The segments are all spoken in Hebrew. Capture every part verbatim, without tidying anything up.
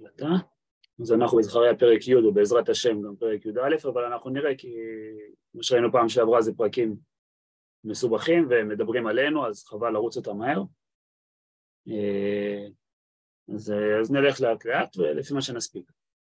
הקלטה. אז אנחנו בזכריה פרק י' ובעזרת השם גם פרק י' אבל אנחנו נראה כי מה שראינו פעם שעברה זה פרקים מסובכים ומדברים עלינו, אז חבל לרוץ אותם מהר. אז, אז נלך לאט לאט ולפי מה שנספיק.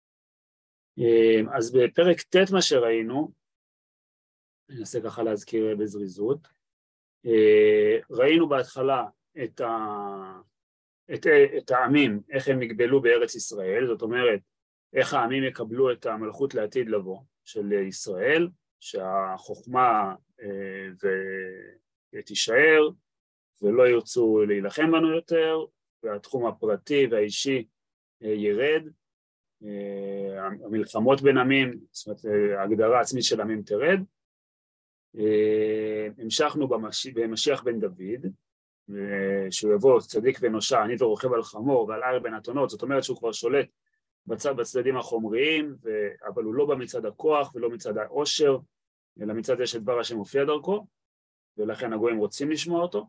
אז בפרק ט' מה שראינו, אני אנסה ככה להזכיר בזריזות, ראינו בהתחלה את, ה, את, את העמים, איך הם נגבלו בארץ ישראל, זאת אומרת, איך העמים יקבלו את המלכות לעתיד לבוא של ישראל, שהחוכמה ותישאר ולא ירצו להילחם בנו יותר, והתחום הפרטי והאישי ירד, המלחמות בין עמים, זאת אומרת, ההגדרה העצמית של עמים תרד. המשכנו במשיח, במשיח בן דוד, שהוא יבוא צדיק ונושע, עני ורוכב על חמור ועל ער בין אתונות, זאת אומרת שהוא כבר שולט בצד בצדדים החומריים, אבל הוא לא במצד הכוח ולא מצד העושר, אלא מצד זה שדבר השם מופיע דרכו, ולכן הגויים רוצים לשמוע אותו.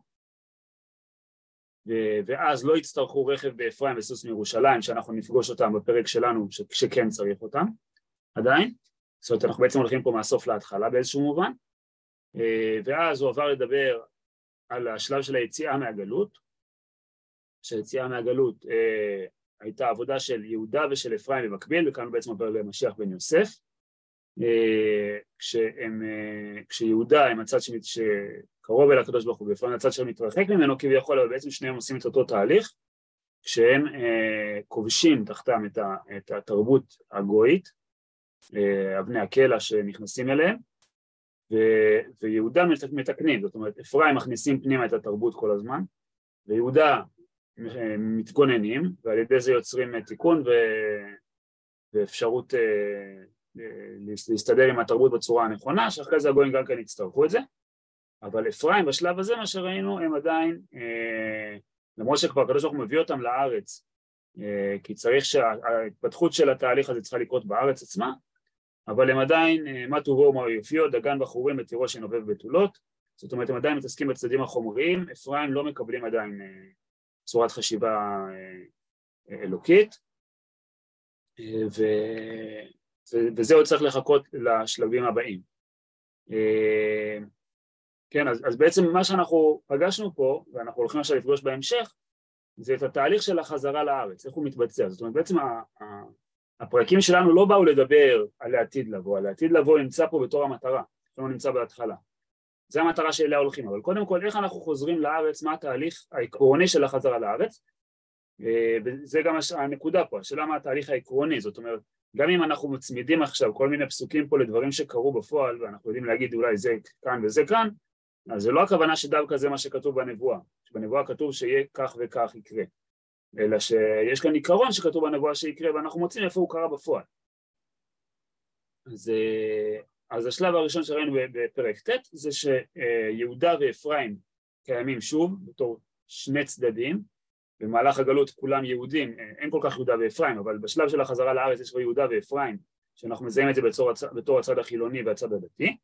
ואז לא יצטרכו רכב באפרים וסוס מירושלים, שאנחנו נפגוש אותם בפרק שלנו, שכן צריך אותם, עדיין. זאת אומרת, אנחנו בעצם הולכים פה מהסוף להתחלה באיזשהו מובן. ואז הוא עבר לדבר על השלב של היציאה מהגלות, שהיציאה מהגלות אה, הייתה עבודה של יהודה ושל אפרים במקביל, וכאן הוא בעצם עובר למשיח בן יוסף, אה, כשהם, אה, כשיהודה הם הצד שקרוב אל הקדוש ברוך הוא, ואפרים הצד שמתרחק ממנו כביכול, אבל בעצם שניהם עושים את אותו תהליך, כשהם אה, כובשים תחתם את, ה, את התרבות הגויית, אה, אבני הקלע שנכנסים אליהם, ו- ויהודה מתקנים, זאת אומרת, אפרים מכניסים פנימה את התרבות כל הזמן, ויהודה מתגוננים, ועל ידי זה יוצרים תיקון ו- ואפשרות אה, להסתדר עם התרבות בצורה הנכונה, שאחרי זה הגויים גם כן יצטרכו את זה, אבל אפרים בשלב הזה מה שראינו הם עדיין, אה, למרות שכבר הקדוש ברוך הוא מביא אותם לארץ, אה, כי צריך שההתפתחות של התהליך הזה צריכה לקרות בארץ עצמה, אבל הם עדיין, מה טובו ומה יופיו, דגן בחורים ותירוש שנובב בתולות, זאת אומרת, הם עדיין מתעסקים בצדדים החומריים, אפרים לא מקבלים עדיין צורת חשיבה אלוקית, ו... וזה עוד צריך לחכות לשלבים הבאים. כן, אז, אז בעצם מה שאנחנו פגשנו פה, ואנחנו הולכים עכשיו לפגוש בהמשך, זה את התהליך של החזרה לארץ, איך הוא מתבצע, זאת אומרת, בעצם ה... הפרקים שלנו לא באו לדבר על העתיד לבוא, על העתיד לבוא נמצא פה בתור המטרה, שלא נמצא בהתחלה. זה המטרה שאליה הולכים, אבל קודם כל איך אנחנו חוזרים לארץ, מה התהליך העקרוני של החזרה לארץ, וזה גם הנקודה פה, השאלה מה התהליך העקרוני, זאת אומרת, גם אם אנחנו מצמידים עכשיו כל מיני פסוקים פה לדברים שקרו בפועל, ואנחנו יודעים להגיד אולי זה כאן וזה כאן, אז זה לא הכוונה שדווקא זה מה שכתוב בנבואה, שבנבואה כתוב שיהיה כך וכך יקרה. אלא שיש כאן עיקרון שכתוב בנבואה שיקרה, ואנחנו מוצאים איפה הוא קרה בפועל. אז, אז השלב הראשון שראינו בפרק ט' זה שיהודה ואפרים קיימים שוב, בתור שני צדדים, במהלך הגלות כולם יהודים, אין כל כך יהודה ואפרים, אבל בשלב של החזרה לארץ יש יהודה ואפרים, שאנחנו מזהים את זה בתור, בתור הצד החילוני והצד הדתי,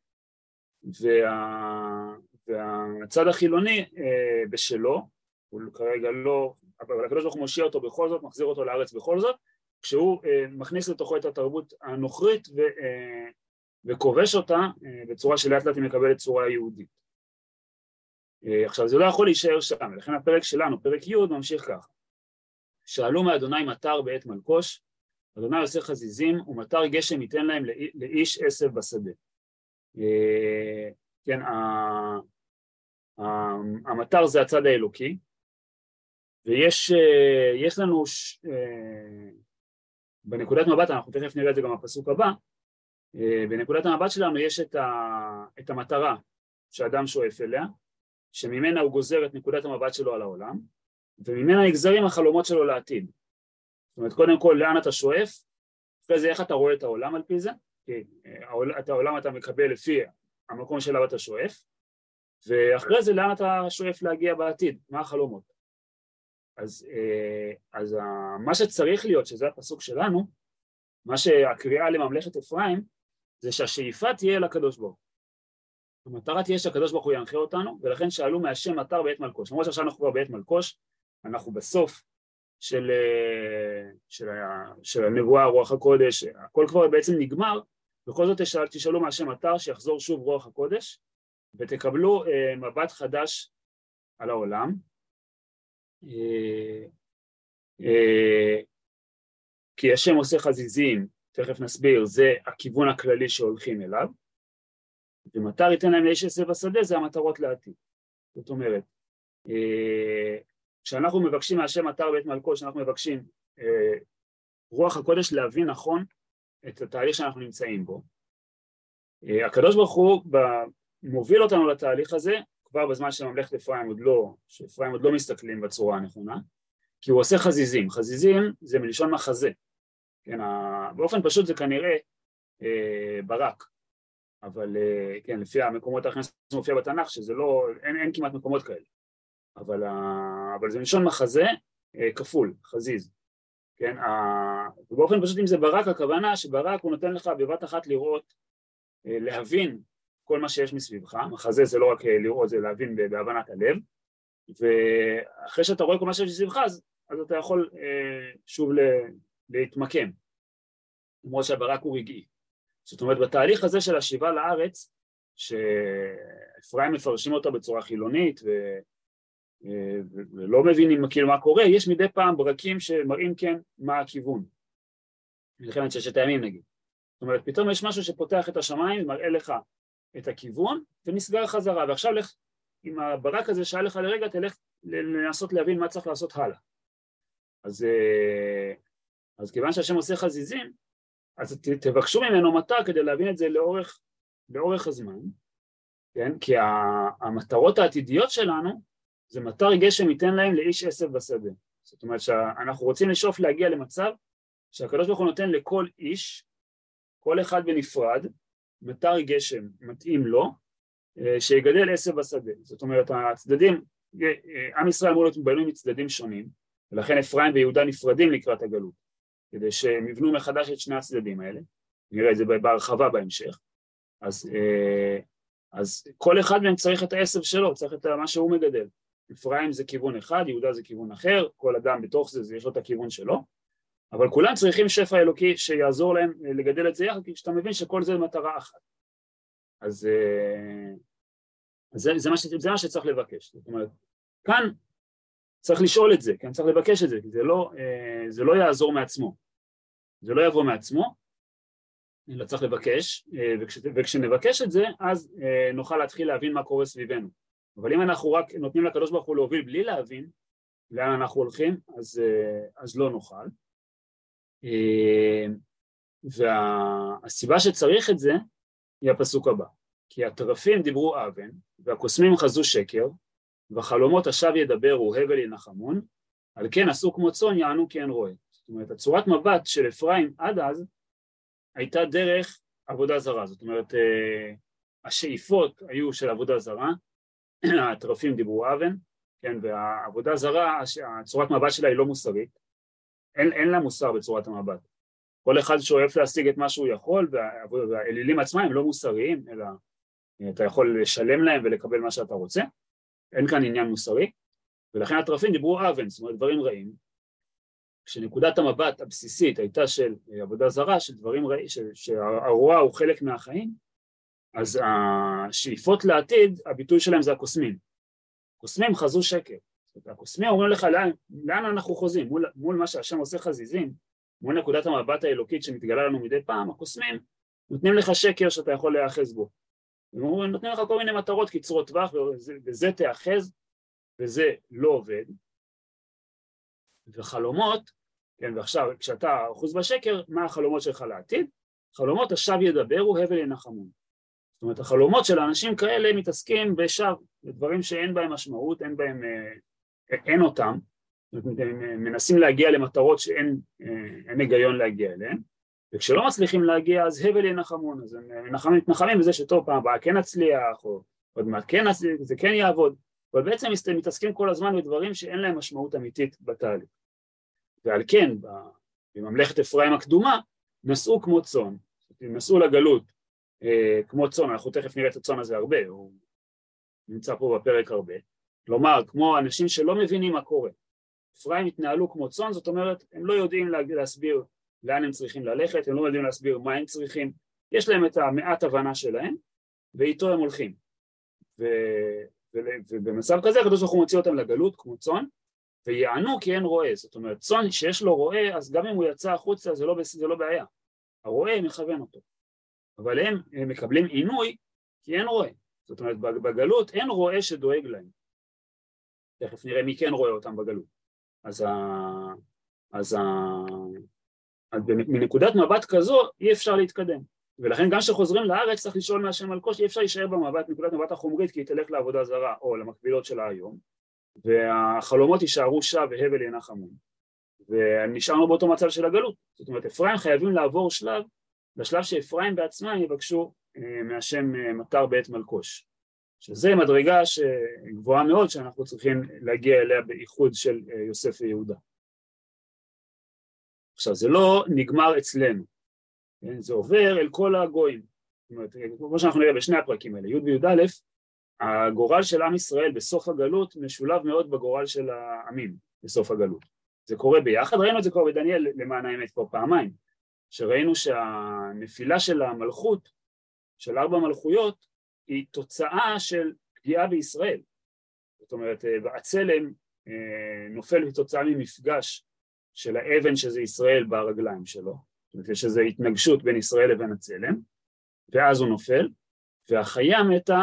וה, והצד החילוני בשלו, הוא כרגע לא, אבל הקדוש ברוך הוא מושיע אותו בכל זאת, מחזיר אותו לארץ בכל זאת, כשהוא אה, מכניס לתוכו את התרבות הנוכרית ו, אה, וכובש אותה אה, בצורה שלאט לאט היא מקבלת צורה יהודית. אה, עכשיו זה לא יכול להישאר שם, לכן הפרק שלנו, פרק י' ממשיך ככה. שאלו מאדוני מטר בעת מלקוש, אדוני עושה חזיזים ומטר גשם ייתן להם לא, לאיש עשב בשדה. אה, כן, ה, ה, המטר זה הצד האלוקי, ויש יש לנו, בנקודת מבט, אנחנו תכף נראה את זה גם בפסוק הבא, בנקודת המבט שלנו יש את, ה, את המטרה שאדם שואף אליה, שממנה הוא גוזר את נקודת המבט שלו על העולם, וממנה נגזרים החלומות שלו לעתיד. זאת אומרת, קודם כל, לאן אתה שואף, אחרי זה איך אתה רואה את העולם על פי זה, כי את העולם אתה מקבל לפי המקום שלו אתה שואף, ואחרי זה לאן אתה שואף להגיע בעתיד, מה החלומות. אז, אז מה שצריך להיות, שזה הפסוק שלנו, מה שהקריאה לממלכת אפרים, זה שהשאיפה תהיה אל הקדוש ברוך הוא. המטרה תהיה שהקדוש ברוך הוא ינחה אותנו, ולכן שאלו מהשם מטר בעת מלקוש. למרות שעכשיו אנחנו כבר בעת מלקוש, אנחנו בסוף של, של, של הנבואה, רוח הקודש, הכל כבר בעצם נגמר, בכל זאת תשאל, תשאלו מהשם אתר שיחזור שוב רוח הקודש, ותקבלו אה, מבט חדש על העולם, אה, אה, כי השם עושה חזיזים, תכף נסביר, זה הכיוון הכללי שהולכים אליו, ומטר ייתן להם לאיש עשב בשדה, זה המטרות לעתיד. זאת אומרת, אה, כשאנחנו מבקשים מהשם אתר בית מלכות, כשאנחנו מבקשים אה, רוח הקודש להבין נכון את התהליך שאנחנו נמצאים בו, אה, הקדוש ברוך הוא מוביל אותנו לתהליך הזה, כבר בזמן שממלכת אפרים עוד לא, שאפרים עוד לא מסתכלים בצורה הנכונה, כי הוא עושה חזיזים. חזיזים זה מלשון מחזה. כן, ה... באופן פשוט זה כנראה אה, ברק, אבל אה, כן, לפי המקומות האחרים זה מופיע בתנ"ך, שזה לא, אין, אין כמעט מקומות כאלה. אבל, ה... אבל זה מלשון מחזה אה, כפול, חזיז. כן, ה... ובאופן פשוט אם זה ברק, הכוונה שברק הוא נותן לך בבת אחת לראות, אה, להבין כל מה שיש מסביבך. מחזה זה לא רק לראות, זה להבין בהבנת הלב, ואחרי שאתה רואה כל מה שיש מסביבך, אז, אז אתה יכול אה, שוב לה, להתמקם, למרות שהברק הוא רגעי. זאת אומרת, בתהליך הזה של השיבה לארץ, שאפרים מפרשים אותו בצורה חילונית, ו, אה, ולא מבינים כאילו מה קורה, יש מדי פעם ברקים שמראים כן מה הכיוון. מלחמת ששת הימים נגיד. זאת אומרת, פתאום יש משהו שפותח את השמיים ומראה לך את הכיוון, ונסגר חזרה, ועכשיו לך, עם הברק הזה שהיה לך לרגע, תלך לנסות להבין מה צריך לעשות הלאה. אז, אז כיוון שהשם עושה חזיזים, אז תבקשו ממנו מטר כדי להבין את זה לאורך, לאורך הזמן, כן? כי המטרות העתידיות שלנו, זה מטר גשם ייתן להם לאיש עשב בשדה. זאת אומרת שאנחנו רוצים לשאוף להגיע למצב, שהקדוש ברוך הוא נותן לכל איש, כל אחד בנפרד, מטר גשם מתאים לו, שיגדל עשב בשדה. זאת אומרת, הצדדים, עם ישראל אמור להיות בנוי מצדדים שונים, ולכן אפרים ויהודה נפרדים לקראת הגלות, כדי שהם יבנו מחדש את שני הצדדים האלה, נראה את זה בהרחבה בהמשך. אז, אז כל אחד מהם צריך את העשב שלו, צריך את מה שהוא מגדל. אפרים זה כיוון אחד, יהודה זה כיוון אחר, כל אדם בתוך זה, זה יש לו את הכיוון שלו, אבל כולם צריכים שפע אלוקי שיעזור להם לגדל את זה יחד, כי כשאתה מבין שכל זה מטרה אחת. אז, אז זה, זה, מה ש, זה מה שצריך לבקש. זאת אומרת, כאן צריך לשאול את זה, כן? צריך לבקש את זה, כי זה לא, זה לא יעזור מעצמו. זה לא יבוא מעצמו, אלא צריך לבקש, וכש, וכשנבקש את זה, אז נוכל להתחיל להבין מה קורה סביבנו. אבל אם אנחנו רק נותנים לקדוש ברוך הוא להוביל בלי להבין לאן אנחנו הולכים, אז, אז לא נוכל. והסיבה שצריך את זה היא הפסוק הבא, כי הטרפים דיברו אבן והקוסמים חזו שקר וחלומות השב ידברו הבל ינחמון, על כן עשו כמו צאן יענו כי אין רועה. זאת אומרת, הצורת מבט של אפרים עד אז הייתה דרך עבודה זרה. זאת אומרת, השאיפות היו של עבודה זרה, הטרפים דיברו אבן, כן, והעבודה זרה, הצורת מבט שלה היא לא מוסרית, אין, אין לה מוסר בצורת המבט. כל אחד שואף להשיג את מה שהוא יכול, והאלילים עצמם הם לא מוסריים, אלא אתה יכול לשלם להם ולקבל מה שאתה רוצה, אין כאן עניין מוסרי, ולכן הטרפים דיברו אבן, זאת אומרת דברים רעים, כשנקודת המבט הבסיסית הייתה של עבודה זרה, של דברים רעים, שהרוע הוא חלק מהחיים, אז השאיפות לעתיד, הביטוי שלהם זה הקוסמים. קוסמים חזו שקר. הקוסמים אומרים לך לאן, לאן אנחנו חוזים, מול, מול מה שהשם עושה חזיזים, מול נקודת המבט האלוקית שמתגלה לנו מדי פעם, הקוסמים נותנים לך שקר שאתה יכול להאחז בו. הם אומרים, נותנים לך כל מיני מטרות קצרות טווח, וזה, וזה תאחז, וזה לא עובד. וחלומות, כן, ועכשיו כשאתה אחוז בשקר, מה החלומות שלך לעתיד? חלומות השב ידברו הבל ינחמון. זאת אומרת, החלומות של האנשים כאלה מתעסקים בשב, בדברים שאין בהם משמעות, אין בהם, אין אותם, הם מנסים להגיע למטרות שאין אין היגיון להגיע אליהן, וכשלא מצליחים להגיע, אז הבל ינחמון, אז הם מתנחמים בזה שטוב, פעם הבאה כן נצליח, או עוד מעט כן נצליח, זה כן יעבוד, אבל בעצם מתעסקים כל הזמן בדברים שאין להם משמעות אמיתית בתהליך. ועל כן, בממלכת אפרים הקדומה, נסעו כמו צאן, נסעו לגלות, כמו צאן, אנחנו תכף נראה את הצאן הזה הרבה, הוא נמצא פה בפרק הרבה, כלומר, כמו אנשים שלא מבינים מה קורה, אפרים התנהלו כמו צאן, זאת אומרת, הם לא יודעים להסביר לאן הם צריכים ללכת, הם לא יודעים להסביר מה הם צריכים, יש להם את המעט הבנה שלהם, ואיתו הם הולכים. ו... ו... ובמצב כזה, הקדוש ברוך הוא מוציא אותם לגלות כמו צאן, ויענו כי אין רועה, זאת אומרת, צאן שיש לו רועה, אז גם אם הוא יצא החוצה, זה לא, זה לא בעיה. הרועה מכוון אותו. אבל הם, הם מקבלים עינוי, כי אין רועה. זאת אומרת, בגלות אין רועה שדואג להם. תכף נראה מי כן רואה אותם בגלות. אז, ה... אז, ה... אז מנקודת מבט כזו אי אפשר להתקדם. ולכן גם כשחוזרים לארץ צריך לשאול מהשם על קושי, אי אפשר להישאר במבט, נקודת מבט החומרית, כי היא תלך לעבודה זרה או למקבילות שלה היום, והחלומות יישארו שע והבל ינח המון. ונשארנו באותו מצב של הגלות. זאת אומרת, אפרים חייבים לעבור שלב, בשלב שאפרים בעצמם יבקשו מהשם מטר בעת מלקוש. שזה מדרגה שגבוהה מאוד שאנחנו צריכים להגיע אליה בייחוד של יוסף ויהודה. עכשיו, זה לא נגמר אצלנו, זה עובר אל כל הגויים. זאת אומרת, כמו שאנחנו נראה בשני הפרקים האלה, י' וי"א, הגורל של עם ישראל בסוף הגלות משולב מאוד בגורל של העמים בסוף הגלות. זה קורה ביחד, ראינו את זה כבר בדניאל למען האמת כבר פעמיים, שראינו שהנפילה של המלכות, של ארבע מלכויות, היא תוצאה של פגיעה בישראל. זאת אומרת, הצלם נופל בתוצאה ממפגש של האבן שזה ישראל ברגליים שלו. זאת אומרת, יש איזו התנגשות בין ישראל לבין הצלם, ואז הוא נופל, והחיה מתה,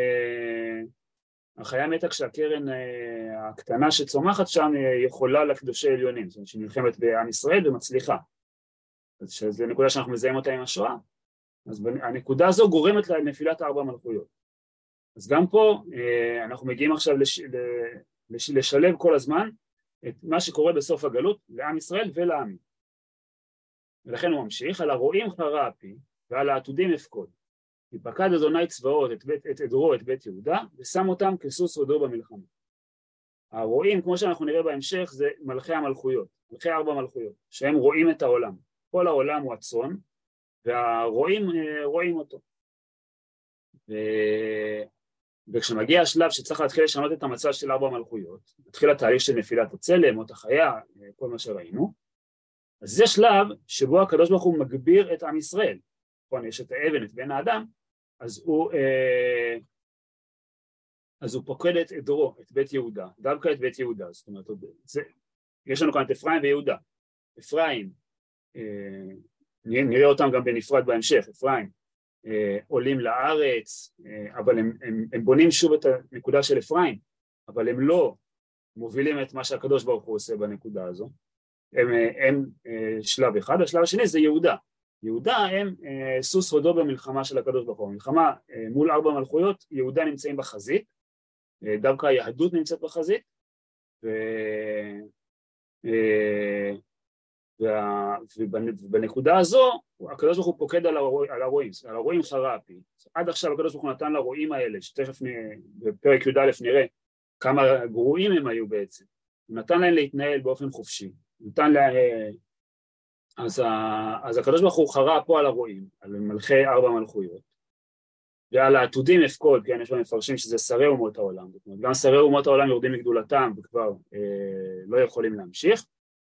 החיה מתה כשהקרן הקטנה שצומחת שם יכולה לקדושי עליונים, זאת אומרת, שהיא נלחמת בעם ישראל ומצליחה. אז שזו נקודה שאנחנו מזהים אותה עם השואה. אז הנקודה הזו גורמת לנפילת ארבע מלכויות. אז גם פה אנחנו מגיעים עכשיו לש... לש... לשלב כל הזמן את מה שקורה בסוף הגלות לעם ישראל ולעמים. ולכן הוא ממשיך, על הרועים חרה אפי ועל העתודים אפקוד. יפקד אדוני צבאות את, בית, את עדרו, את בית יהודה, ושם אותם כסוס רודו במלחמה. הרועים, כמו שאנחנו נראה בהמשך, זה מלכי המלכויות, מלכי ארבע מלכויות, שהם רואים את העולם. כל העולם הוא הצאן, והרועים רואים אותו. ו... וכשמגיע השלב שצריך להתחיל לשנות את המצב של ארבע מלכויות, מתחיל התהליך של נפילת הצלם, מות החיה, כל מה שראינו, אז זה שלב שבו הקדוש ברוך הוא מגביר את עם ישראל. נכון, יש את האבן, את בן האדם, אז הוא, אה, אז הוא פוקד את עדרו, את בית יהודה, דווקא את בית יהודה, זאת אומרת, זה, יש לנו כאן את אפרים ויהודה. אפרים, אה, נראה אותם גם בנפרד בהמשך, אפרים, אה, עולים לארץ, אה, אבל הם, הם, הם בונים שוב את הנקודה של אפרים, אבל הם לא מובילים את מה שהקדוש ברוך הוא עושה בנקודה הזו, הם, הם אה, שלב אחד, השלב השני זה יהודה, יהודה הם אה, סוס הודו במלחמה של הקדוש ברוך הוא, מלחמה אה, מול ארבע מלכויות, יהודה נמצאים בחזית, אה, דווקא היהדות נמצאת בחזית, ו... אה, וה... ובנקודה הזו הקדוש ברוך הוא פוקד על, הרוע... על הרועים, על הרועים חרה אפי. עד עכשיו הקדוש ברוך הוא נתן לרועים האלה, שתכף נ... בפרק י"א נראה כמה גרועים הם היו בעצם, הוא נתן להם להתנהל באופן חופשי, נתן לה... אז, ה... אז הקדוש ברוך הוא חרה פה על הרועים, על מלכי ארבע מלכויות, ועל העתודים אפקוד, כן, יש לנו מפרשים שזה שרי אומות העולם, זאת אומרת, גם שרי אומות העולם יורדים לגדולתם וכבר אה, לא יכולים להמשיך,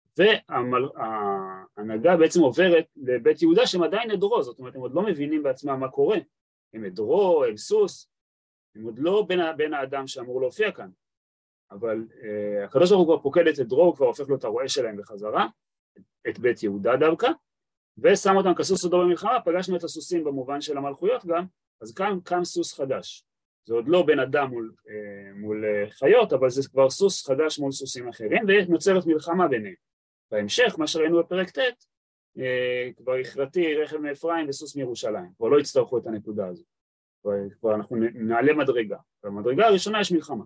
וההנהגה בעצם עוברת לבית יהודה שהם עדיין עדרו, זאת אומרת, הם עוד לא מבינים בעצמם מה קורה, הם עדרו, הם סוס, הם עוד לא בין, בין האדם שאמור להופיע כאן, אבל אה, הקדוש ברוך הוא כבר פוקד את עדרו, הוא כבר הופך לו את הרועה שלהם בחזרה, את בית יהודה דווקא, ושם אותם כסוס הודו במלחמה, פגשנו את הסוסים במובן של המלכויות גם, אז כאן קם סוס חדש, זה עוד לא בן אדם מול, אה, מול חיות, אבל זה כבר סוס חדש מול סוסים אחרים, ונוצרת מלחמה ביניהם. בהמשך, מה שראינו בפרק ט', אה, כבר הכרתי רכב מאפרים וסוס מירושלים, כבר לא יצטרכו את הנקודה הזו, כבר, כבר אנחנו נעלה מדרגה, במדרגה הראשונה יש מלחמה.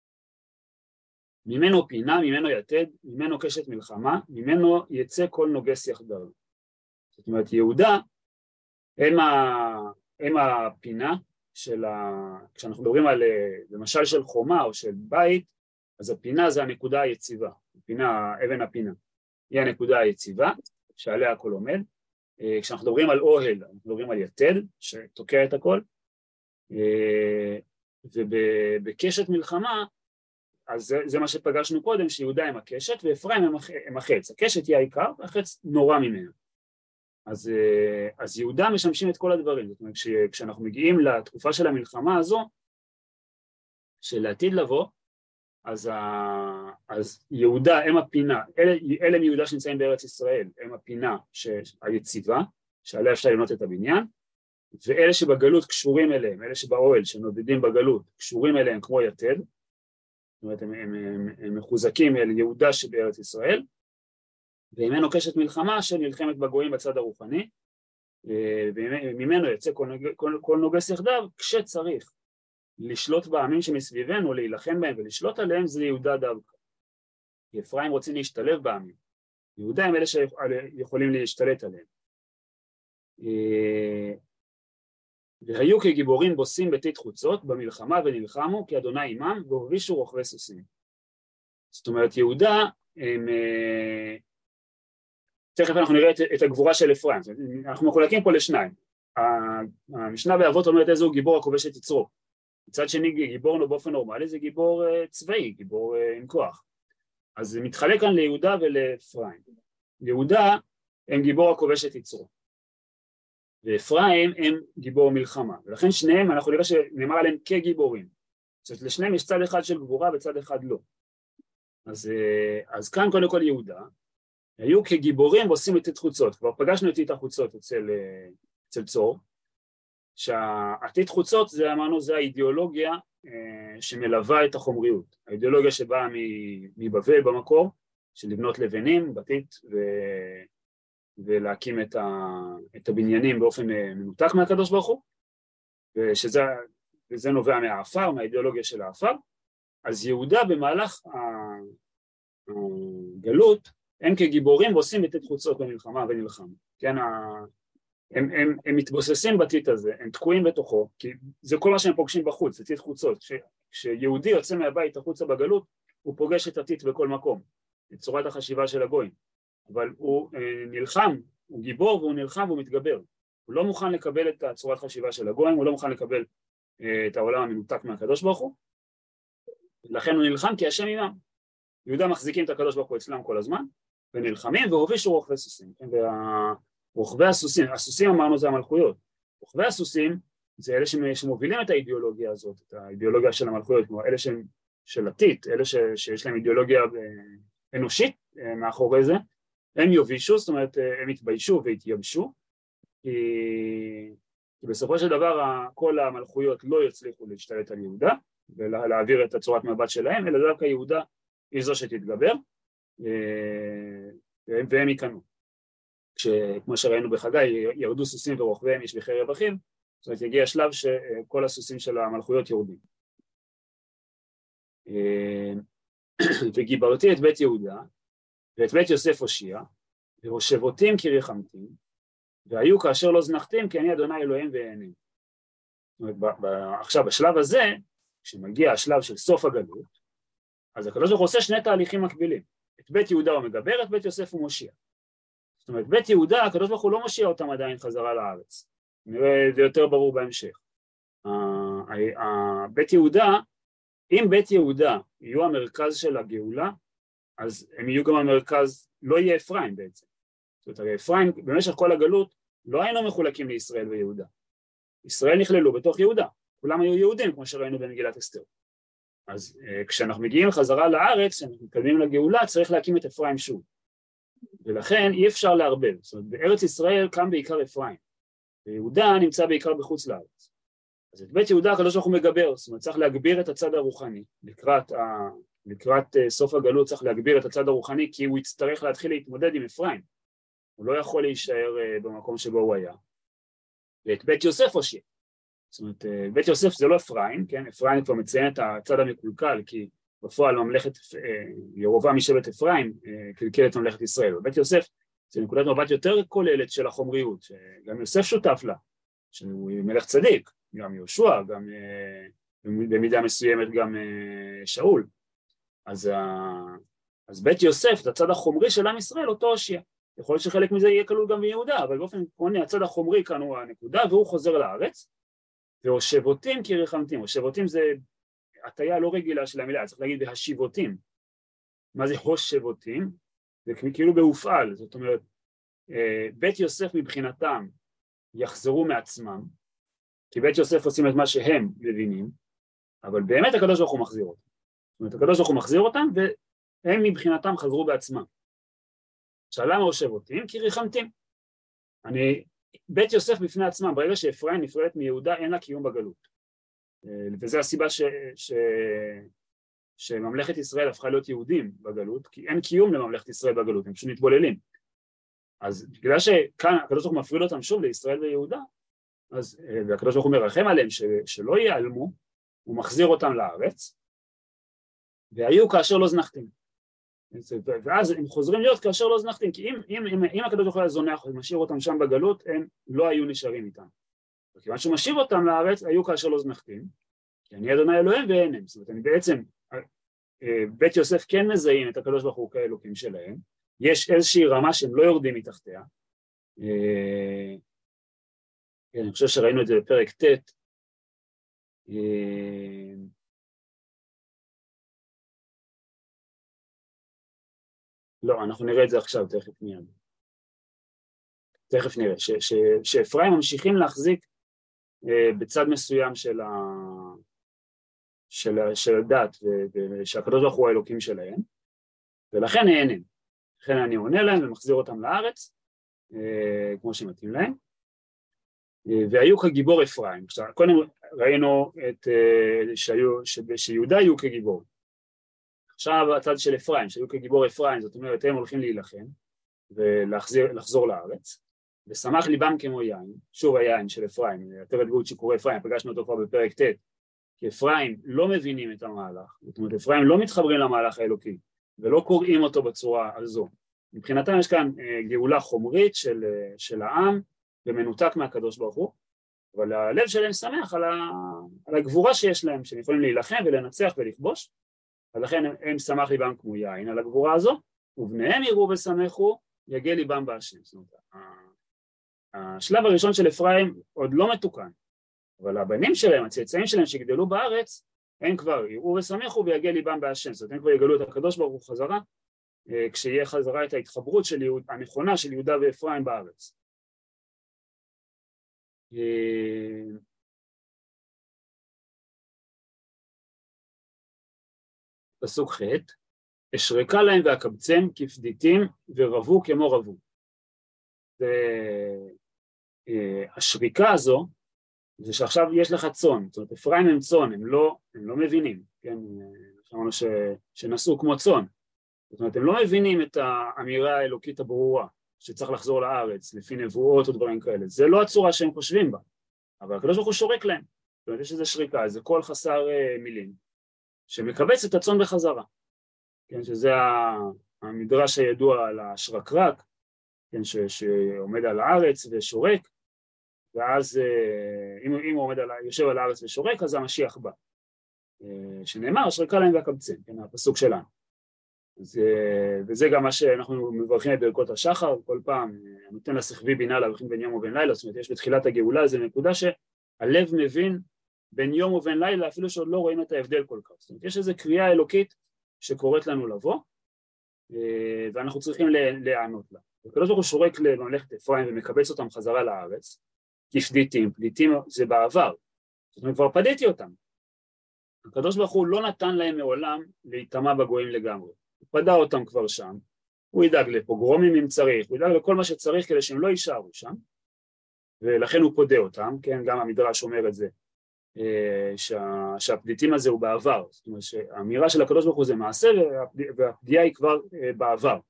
ממנו פינה, ממנו יתד, ממנו קשת מלחמה, ממנו יצא כל נוגס יחדיו. זאת אומרת, יהודה הם, ה, הם הפינה של ה... כשאנחנו מדברים על למשל של חומה או של בית, אז הפינה זה הנקודה היציבה, הפינה, אבן הפינה, היא הנקודה היציבה שעליה הכל עומד. כשאנחנו מדברים על אוהל, אנחנו מדברים על יתד שתוקע את הכל, ובקשת מלחמה, אז זה, זה מה שפגשנו קודם, שיהודה הם הקשת ואפרים הם, הם החץ. הקשת היא העיקר והחץ נורא ממנו. אז, אז יהודה משמשים את כל הדברים. זאת אומרת, כשאנחנו מגיעים לתקופה של המלחמה הזו, של העתיד לבוא, אז, ה, אז יהודה הם הפינה, אלה, אלה הם יהודה שנמצאים בארץ ישראל, הם הפינה היציבה, שעליה אפשר לבנות את הבניין, ואלה שבגלות קשורים אליהם, אלה שבאוהל שנודדים בגלות קשורים אליהם כמו יתד, זאת אומרת הם, הם, הם, הם מחוזקים אל יהודה שבארץ ישראל, וממנו קשת מלחמה שנלחמת בגויים בצד הרוחני, וממנו יצא כל, כל, כל נוגס יחדיו, כשצריך לשלוט בעמים שמסביבנו, להילחם בהם ולשלוט עליהם, זה יהודה דווקא. כי אפרים רוצים להשתלב בעמים. יהודה הם אלה שיכולים להשתלט עליהם. והיו כגיבורים בוסים בתית חוצות במלחמה ונלחמו כי אדוני עמם והורישו רוכבי סוסים. זאת אומרת יהודה הם, תכף אנחנו נראה את, את הגבורה של אפרים, אנחנו מחולקים פה לשניים. המשנה באבות אומרת איזה הוא גיבור הכובש את יצרו, מצד שני גיבור באופן נורמלי זה גיבור צבאי, גיבור עם כוח. אז זה מתחלק כאן ליהודה ולאפרים. יהודה הם גיבור הכובש את יצרו ואפרים הם גיבור מלחמה, ולכן שניהם אנחנו נראה שנאמר עליהם כגיבורים, זאת אומרת לשניהם יש צד אחד של גבורה וצד אחד לא. אז, אז כאן קודם כל יהודה היו כגיבורים ועושים את החוצות, כבר פגשנו את החוצות אצל, אצל צור, שהעתיד חוצות זה אמרנו זה האידיאולוגיה שמלווה את החומריות, האידיאולוגיה שבאה מבבל במקור, של לבנות לבנים, בתית ו... ולהקים את, ה, את הבניינים באופן מנותק מהקדוש ברוך הוא, ושזה, וזה נובע מהאפר, מהאידיאולוגיה של האפר. אז יהודה במהלך הגלות, הם כגיבורים ועושים את חוצות במלחמה ונלחם. כן, ה, הם, הם, הם מתבוססים בתית הזה, הם תקועים בתוכו, כי זה כל מה שהם פוגשים בחוץ, זה תית חוצות. כשיהודי יוצא מהבית החוצה בגלות, הוא פוגש את התית בכל מקום, את צורת החשיבה של הגויים. אבל הוא נלחם, הוא גיבור והוא נלחם והוא מתגבר. הוא לא מוכן לקבל את צורת חשיבה של הגויים, הוא לא מוכן לקבל את העולם המנותק מהקדוש ברוך הוא, לכן הוא נלחם כי השם עמם. יהודה מחזיקים את הקדוש ברוך הוא אצלם כל הזמן, ונלחמים והובישו רוכבי סוסים. ורוכבי הסוסים, הסוסים אמרנו זה המלכויות. רוכבי הסוסים זה אלה שמובילים את האידיאולוגיה הזאת, את האידיאולוגיה של המלכויות, כמו אלה של עתית, אלה שיש להם אידיאולוגיה אנושית מאחורי זה, הם יובישו, זאת אומרת הם יתביישו והתייבשו, כי, כי בסופו של דבר כל המלכויות לא יצליחו להשתלט על יהודה ולהעביר את הצורת מבט שלהם, אלא דווקא יהודה היא זו שתתגבר והם ייכנו. כמו שראינו בחגי, ירדו סוסים ורוכביהם ישביחי רווחים, זאת אומרת יגיע השלב שכל הסוסים של המלכויות יורדים. וגיברתי את בית יהודה ואת בית יוסף הושיע, והושבותים כי ריחמתים, והיו כאשר לא זנחתים, כי אני אדוני אלוהים ואענם. זאת אומרת, ב- ב- עכשיו בשלב הזה, כשמגיע השלב של סוף הגלות, אז הקדוש ברוך הוא עושה שני תהליכים מקבילים. את בית יהודה הוא מגבר, את בית יוסף הוא מושיע. זאת אומרת, בית יהודה, הקדוש ברוך הוא לא מושיע אותם עדיין חזרה לארץ. נראה, זה יותר ברור בהמשך. בית יהודה, אם בית יהודה יהיו המרכז של הגאולה, אז הם יהיו גם המרכז, לא יהיה אפרים בעצם. זאת אומרת, הרי אפרים במשך כל הגלות לא היינו מחולקים לישראל ויהודה. ישראל נכללו בתוך יהודה, כולם היו יהודים כמו שראינו במגילת אסתר. אז uh, כשאנחנו מגיעים חזרה לארץ, כשאנחנו מתקדמים לגאולה, צריך להקים את אפרים שוב. ולכן אי אפשר להרבל. זאת אומרת, בארץ ישראל קם בעיקר אפרים, ויהודה נמצא בעיקר בחוץ לארץ. אז את בית יהודה הקדוש ברוך הוא מגבר, זאת אומרת, צריך להגביר את הצד הרוחני, לקראת ה... לקראת סוף הגלות צריך להגביר את הצד הרוחני, כי הוא יצטרך להתחיל להתמודד עם אפרים. הוא לא יכול להישאר במקום שבו הוא היה. ואת בית יוסף הושיע. זאת אומרת, בית יוסף זה לא אפרים, כן? אפרים כבר מציין את הצד המקולקל, כי בפועל ממלכת, ירובעם משבט אפרים, קלקל את ממלכת ישראל. ובית יוסף זה נקודת מבט יותר כוללת של החומריות, שגם יוסף שותף לה, שהוא מלך צדיק, גם יהושע, גם במידה מסוימת גם שאול. אז, אז בית יוסף, הצד החומרי של עם ישראל, אותו הושיע. יכול להיות שחלק מזה יהיה כלול גם ביהודה, אבל באופן עקרוני הצד החומרי כאן הוא הנקודה, והוא חוזר לארץ, והושבותים כי ריחמתים. הושבותים זה הטיה לא רגילה של המילה, צריך להגיד בהשיבותים. מה זה הושבותים? זה כאילו בהופעל, זאת אומרת, בית יוסף מבחינתם יחזרו מעצמם, כי בית יוסף עושים את מה שהם מבינים, אבל באמת הקדוש ברוך הוא מחזיר אותם. זאת אומרת, הקדוש ברוך הוא מחזיר אותם, והם מבחינתם חזרו בעצמם. עכשיו, למה הושבותים? כי ריחמתים. אני, בית יוסף בפני עצמם, ברגע שאפרים נפרדת מיהודה, אין לה קיום בגלות. וזו הסיבה ש, ש, שממלכת ישראל הפכה להיות יהודים בגלות, כי אין קיום לממלכת ישראל בגלות, הם פשוט מתבוללים. אז בגלל שכאן הקדוש ברוך הוא מפריד אותם שוב לישראל ויהודה, אז הקדוש ברוך הוא מרחם עליהם ש, שלא ייעלמו, הוא מחזיר אותם לארץ, והיו כאשר לא זנחתם. ואז הם חוזרים להיות כאשר לא זנחתם, כי אם, אם, אם, אם הקדוש ברוך הוא היה זונח ומשאיר אותם שם בגלות, הם לא היו נשארים איתם. וכיוון שהוא משאיר אותם לארץ, היו כאשר לא זנחתם, כי אני אדוני אלוהים ואין הם. זאת אומרת, אני בעצם, בית יוסף כן מזהים את הקדוש ברוך הוא כאלוקים שלהם, יש איזושהי רמה שהם לא יורדים מתחתיה. אני חושב שראינו את זה בפרק ט', לא, אנחנו נראה את זה עכשיו, תכף מיד. תכף נראה, שאפרים ממשיכים להחזיק בצד מסוים של, ה... של, של הדת, ושהקדוש ברוך הוא האלוקים שלהם, ולכן נהנים. לכן אני עונה להם ומחזיר אותם לארץ, כמו שמתאים להם, והיו כגיבור אפרים. עכשיו, קודם ראינו את, שהיו, שיהודה היו כגיבור. עכשיו הצד של אפרים, שהיו כגיבור אפרים, זאת אומרת, הם הולכים להילחם, ולחזור לארץ, ושמח ליבם כמו יין, שוב היין של אפרים, יותר הדגות שקורא אפרים, פגשנו אותו כבר בפרק ט', כי אפרים לא מבינים את המהלך, זאת אומרת, אפרים לא מתחברים למהלך האלוקי, ולא קוראים אותו בצורה הזו. מבחינתם יש כאן גאולה חומרית של, של העם, ומנותק מהקדוש ברוך הוא, אבל הלב שלהם שמח על, ה, על הגבורה שיש להם, שהם יכולים להילחם ולנצח ולכבוש, אז לכן הם, הם שמח ליבם כמו יין על הגבורה הזו, ובניהם יראו ושמחו, יגע ליבם בהשם. זאת אומרת, השלב הראשון של אפרים עוד לא מתוקן, אבל הבנים שלהם, הצאצאים שלהם שגדלו בארץ, הם כבר יראו ושמחו ויגע ליבם בהשם. זאת אומרת, הם כבר יגלו את הקדוש ברוך הוא חזרה, כשיהיה חזרה את ההתחברות של יהוד, הנכונה של יהודה ואפרים בארץ. פסוק ח' אשרקה להם ואקבצם כפדיתים ורבו כמו רבו. השריקה הזו זה שעכשיו יש לך צאן, זאת אומרת אפרים הם צאן, הם לא, הם לא מבינים, כן? שמענו ש, שנסעו כמו צאן, זאת אומרת הם לא מבינים את האמירה האלוקית הברורה שצריך לחזור לארץ לפי נבואות או דברים כאלה, זה לא הצורה שהם חושבים בה, אבל הקדוש ברוך הוא שורק להם, זאת אומרת יש איזו שריקה, איזה קול חסר מילים שמקבץ את הצאן בחזרה, כן? שזה המדרש הידוע על השרקרק, כן? ש, שעומד על הארץ ושורק, ואז אם, אם הוא עומד על, יושב על הארץ ושורק, אז המשיח בא, שנאמר אשרקה להם ואקבצם, כן? הפסוק שלנו. אז, וזה גם מה שאנחנו מברכים את ברכות השחר, כל פעם נותן לשכבי בינה להבחין בין יום ובין לילה, זאת אומרת יש בתחילת הגאולה איזו נקודה שהלב מבין בין יום ובין לילה, אפילו שעוד לא רואים את ההבדל כל כך, זאת אומרת יש איזו קריאה אלוקית שקוראת לנו לבוא, ואנחנו צריכים להיענות לה. הקדוש ברוך הוא שורק לממלכת אפרים ומקבץ אותם חזרה לארץ, כפדיתים, פדיתים זה בעבר, זאת אומרת כבר פדיתי אותם. הקדוש ברוך הוא לא נתן להם מעולם להיטמע בגויים לגמרי, הוא פדה אותם כבר שם, הוא ידאג לפוגרומים אם צריך, הוא ידאג לכל מה שצריך כדי שהם לא יישארו שם, ולכן הוא פודה אותם, כן, גם המדרש אומר את זה, שה, שהפדיתים הזה הוא בעבר, זאת אומרת שהאמירה של הקדוש ברוך הוא זה מעשה והפדיעה היא כבר בעבר.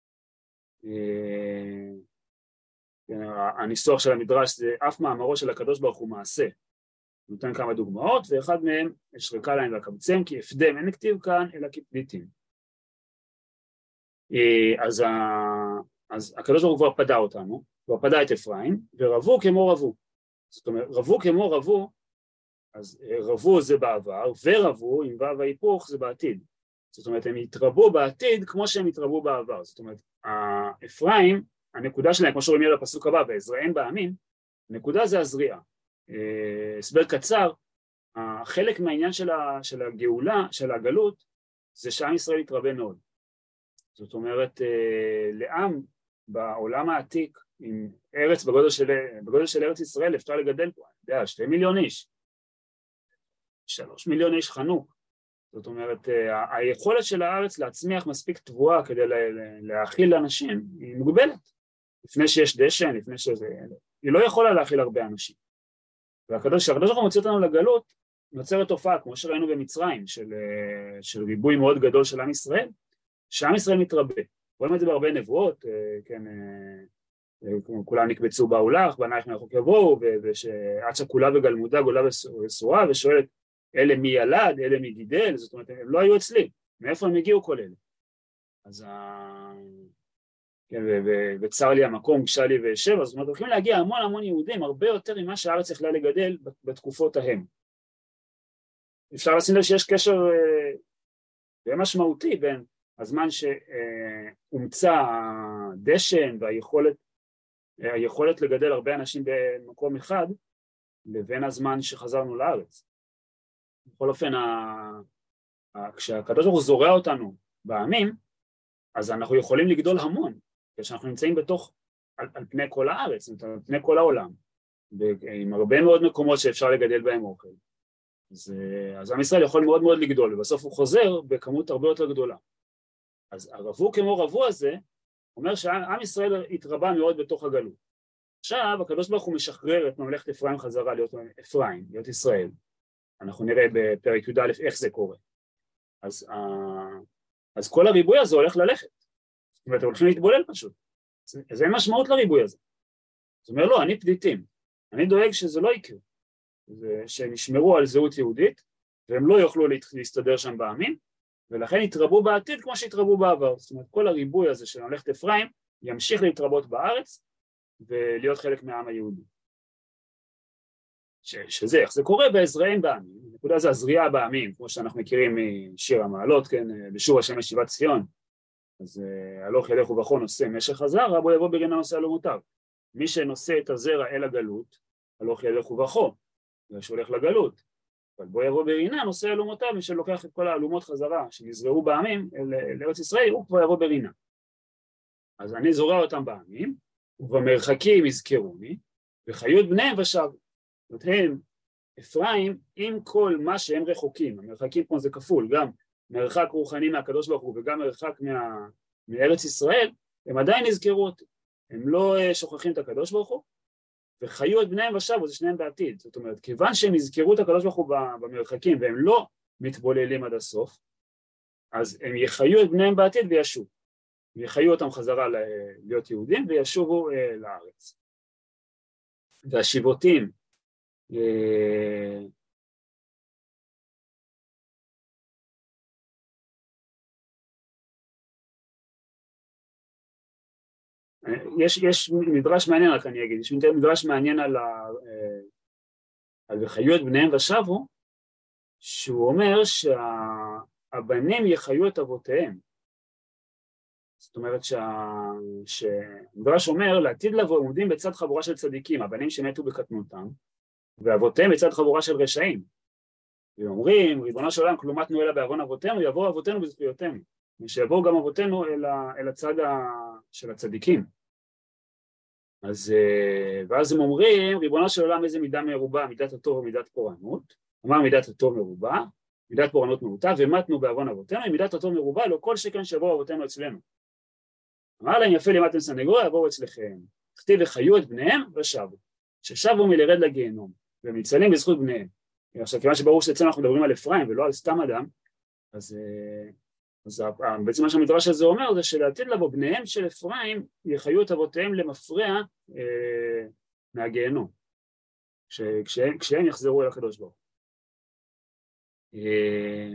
הניסוח של המדרש זה אף מאמרו של הקדוש ברוך הוא מעשה, נותן כמה דוגמאות, ואחד מהם אשרקה להם ואקבצם כי אפדם, אין כתיב כאן אלא כפדיתים. אז, ה... אז הקדוש ברוך הוא כבר פדה אותנו, כבר פדה את אפרים, ורבו כמו רבו. זאת אומרת, רבו כמו רבו, אז רבו זה בעבר, ורבו עם וו ההיפוך זה בעתיד. זאת אומרת, הם יתרבו בעתיד כמו שהם יתרבו בעבר. זאת אומרת, אפרים, הנקודה שלהם, כמו שרואים בפסוק הבא, בעזראם באמין, הנקודה זה הזריעה. הסבר קצר, חלק מהעניין של, ה, של הגאולה, של הגלות, זה שעם ישראל יתרבה מאוד. זאת אומרת, לעם בעולם העתיק, עם ארץ בגודל של, בגודל של ארץ ישראל, אפשר לגדל פה, אני יודע, שתי מיליון איש, שלוש מיליון איש חנוק. זאת אומרת, היכולת של הארץ להצמיח מספיק תבואה כדי להאכיל לאנשים היא מוגבלת. לפני שיש דשן, לפני שזה... היא לא יכולה להאכיל הרבה אנשים. והקדוש, כשהקדוש ברוך הוא מוציא אותנו לגלות, נוצרת תופעה, כמו שראינו במצרים, של, של ריבוי מאוד גדול של עם ישראל, שעם ישראל מתרבה. רואים את זה בהרבה נבואות, כן, כולם נקבצו באולך, בנייך מרחוק יבואו, ועד שכולה וגלמודה גולה וסורה, ושואלת, אלה מי ילד, אלה מי גידל, זאת אומרת, הם לא היו אצלי, מאיפה הם הגיעו כל אלה? אז כן, וצר לי המקום, גשה לי וישב, זאת אומרת, הולכים להגיע המון המון יהודים, הרבה יותר ממה שהארץ יכלה לגדל בתקופות ההם. אפשר לשים לב שיש קשר די משמעותי בין הזמן שהומצא הדשן והיכולת היכולת לגדל הרבה אנשים במקום אחד, לבין הזמן שחזרנו לארץ. בכל אופן, כשהקדוש ברוך הוא זורע אותנו בעמים, אז אנחנו יכולים לגדול המון, כשאנחנו נמצאים בתוך, על, על פני כל הארץ, על פני כל העולם, עם הרבה מאוד מקומות שאפשר לגדל בהם אוכל. אז, אז עם ישראל יכול מאוד מאוד לגדול, ובסוף הוא חוזר בכמות הרבה יותר גדולה. אז הרבו כמו רבו הזה, אומר שעם ישראל התרבה מאוד בתוך הגלות. עכשיו, הקדוש ברוך הוא משחרר את ממלכת אפרים חזרה להיות אפרים, להיות ישראל. אנחנו נראה בפרק י"א איך זה קורה. אז, אז כל הריבוי הזה הולך ללכת. זאת אומרת, הולכים להתבולל פשוט. אז אין משמעות לריבוי הזה. זאת אומרת, לא, אני פליטים. אני דואג שזה לא יקרה. שהם ישמרו על זהות יהודית, והם לא יוכלו להסתדר שם בעמים, ולכן יתרבו בעתיד כמו שהתרבו בעבר. זאת אומרת, כל הריבוי הזה של ממלכת אפרים ימשיך להתרבות בארץ, ולהיות חלק מהעם היהודי. ש, שזה, איך זה קורה בעזריהם בעמים, נקודה זה הזריעה בעמים, כמו שאנחנו מכירים משיר המעלות, כן, בשור השם ישיבת ציון, אז הלוך ילך ובכו נושא משך חזר, רבו יבוא ברינה נושא אלומותיו. מי שנושא את הזרע אל הגלות, הלוך ילך ובכו, זה שהולך לגלות, אבל בוא יבוא ברינה נושא אלומותיו, מי שלוקח את כל האלומות חזרה שנזרעו בעמים אל ארץ ישראל, הוא כבר יבוא ברינה. אז אני זורע אותם בעמים, ובמרחקים יזכרוני, וחיו את בניהם ושבו. זאת אומרת, הם, אפרים, עם כל מה שהם רחוקים, המרחקים פה זה כפול, גם מרחק רוחני מהקדוש ברוך הוא וגם מרחק מה, מארץ ישראל, הם עדיין יזכרו אותי, הם לא שוכחים את הקדוש ברוך הוא, וחיו את בניהם ושבו, זה שניהם בעתיד. זאת אומרת, כיוון שהם יזכרו את הקדוש ברוך הוא במרחקים, והם לא מתבוללים עד הסוף, אז הם יחיו את בניהם בעתיד וישוב. יחיו אותם חזרה להיות יהודים וישובו לארץ. והשיבותים, יש, יש מדרש מעניין, רק אני אגיד, יש מדרש מעניין על, ה, על וחיו את בניהם ושבו, שהוא אומר שהבנים יחיו את אבותיהם. זאת אומרת שהמדרש אומר, לעתיד לבוא עומדים בצד חבורה של צדיקים, הבנים שמתו בקטנותם, ואבותיהם בצד חבורה של רשעים. ואומרים, ריבונו של עולם, כלום מתנו אלא בעוון אבותינו, יבואו אבותינו בזכויותינו. ושיבואו גם אבותינו אל, ה, אל הצד ה, של הצדיקים. אז, ואז הם אומרים, ריבונו של עולם, איזה מידה מרובה, מידת הטוב ומידת פורענות. אמר מידת הטוב מרובה, מידת פורענות מעוטה, ומתנו בעוון אבותינו, מידת הטוב מרובה, לא כל שכן שיבואו אבותינו אצלנו. אמר להם, יפה לימדתם סנגוריה, יבואו אצלכם. כתיב וחיו את בניהם ושבו. ששבו מלרד לגיהנום, והם ניצלים בזכות בניהם. עכשיו, כיוון שברור שאצלנו אנחנו מדברים על אפרים ולא על סתם אדם, אז, אז בעצם מה שהמדרש הזה אומר זה שלעתיד לבוא בניהם של אפרים יחיו את אבותיהם למפרע אה, מהגיהנום, כשהם, כשהם יחזרו אל הקדוש ברוך הוא. אה,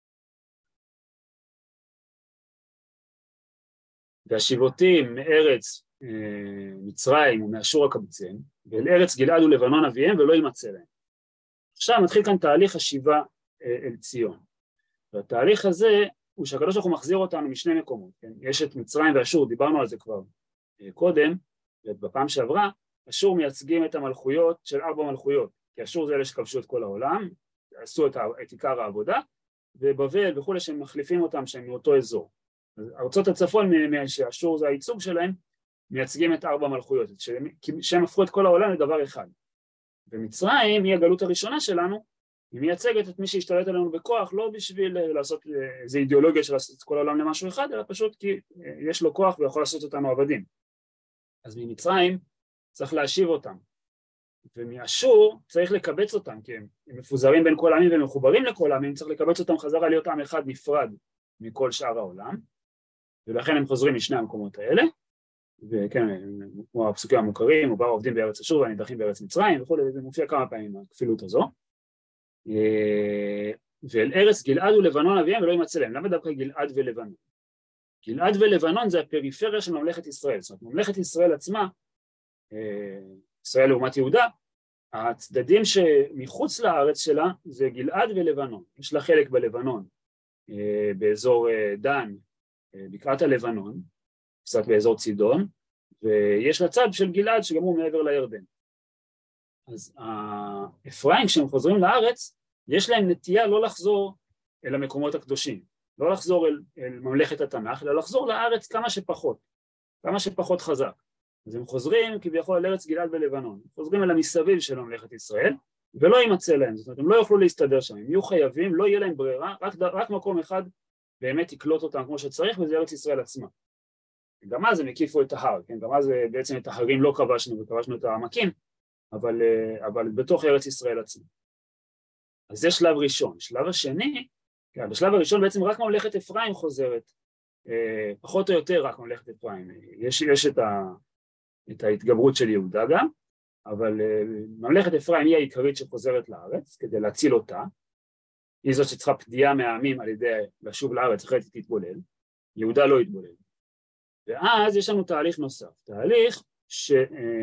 והשיבותים מארץ אה, מצרים ומאשור הקבצן, ואל ארץ גלעד ולבנון אביהם ולא יימצא להם. עכשיו מתחיל כאן תהליך השיבה אה, אל ציון. והתהליך הזה הוא שהקדוש ברוך הוא מחזיר אותנו משני מקומות. כן? יש את מצרים ואשור, דיברנו על זה כבר אה, קודם, ובפעם שעברה, אשור מייצגים את המלכויות של ארבע מלכויות, כי אשור זה אלה שכבשו את כל העולם, עשו את, את עיקר העבודה, ובבל וכולי שהם מחליפים אותם שהם מאותו אזור. אז ארצות הצפון, שאשור זה הייצוג שלהם, מייצגים את ארבע מלכויות, שהם, שהם הפכו את כל העולם לדבר אחד. ומצרים היא הגלות הראשונה שלנו, היא מייצגת את מי שהשתלט עלינו בכוח, לא בשביל לעשות איזו אידיאולוגיה של לעשות את כל העולם למשהו אחד, אלא פשוט כי יש לו כוח ויכול לעשות אותנו עבדים. אז ממצרים צריך להשיב אותם, ומאשור צריך לקבץ אותם, כי הם מפוזרים בין כל העמים ומחוברים לכל העמים, צריך לקבץ אותם חזרה להיות עם אחד נפרד מכל שאר העולם, ולכן הם חוזרים משני המקומות האלה, וכן, כמו הפסוקים המוכרים, ובאו עובדים בארץ אשור והנידחים בארץ מצרים וכו', זה מופיע כמה פעמים הכפילות הזו. ואל ארץ גלעד ולבנון אביהם ולא ימצא להם. למה דווקא גלעד ולבנון? גלעד ולבנון זה הפריפריה של ממלכת ישראל, זאת אומרת, ממלכת ישראל עצמה, ישראל לעומת יהודה, הצדדים שמחוץ לארץ שלה זה גלעד ולבנון. יש לה חלק בלבנון, באזור דן, בקעת הלבנון, קצת באזור צידון, ויש לה צד של גלעד שגם הוא מעבר לירדן. אז האפרים כשהם חוזרים לארץ, יש להם נטייה לא לחזור אל המקומות הקדושים, לא לחזור אל, אל ממלכת התנ"ך, אלא לחזור לארץ כמה שפחות, כמה שפחות חזק. אז הם חוזרים כביכול על ארץ גלעד בלבנון, חוזרים אל המסביב של ממלכת ישראל, ולא יימצא להם, זאת אומרת, הם לא יוכלו להסתדר שם, הם יהיו חייבים, לא יהיה להם ברירה, רק, רק מקום אחד באמת יקלוט אותם כמו שצריך, וזה ארץ ישראל עצמה. גם אז הם הקיפו את ההר, כן? גם אז בעצם את ההרים לא כבשנו וכבשנו את העמקים, אבל, אבל בתוך ארץ ישראל עצמה. אז זה שלב ראשון. שלב השני, כן, בשלב הראשון בעצם רק ממלכת אפרים חוזרת, פחות או יותר רק ממלכת אפרים. יש, יש את, ה, את ההתגברות של יהודה גם, אבל ממלכת אפרים היא העיקרית שחוזרת לארץ כדי להציל אותה, היא זאת שצריכה פדיעה מהעמים על ידי לשוב לארץ, אחרת היא תתבולל, יהודה לא יתבולל. ואז יש לנו תהליך נוסף, תהליך ש,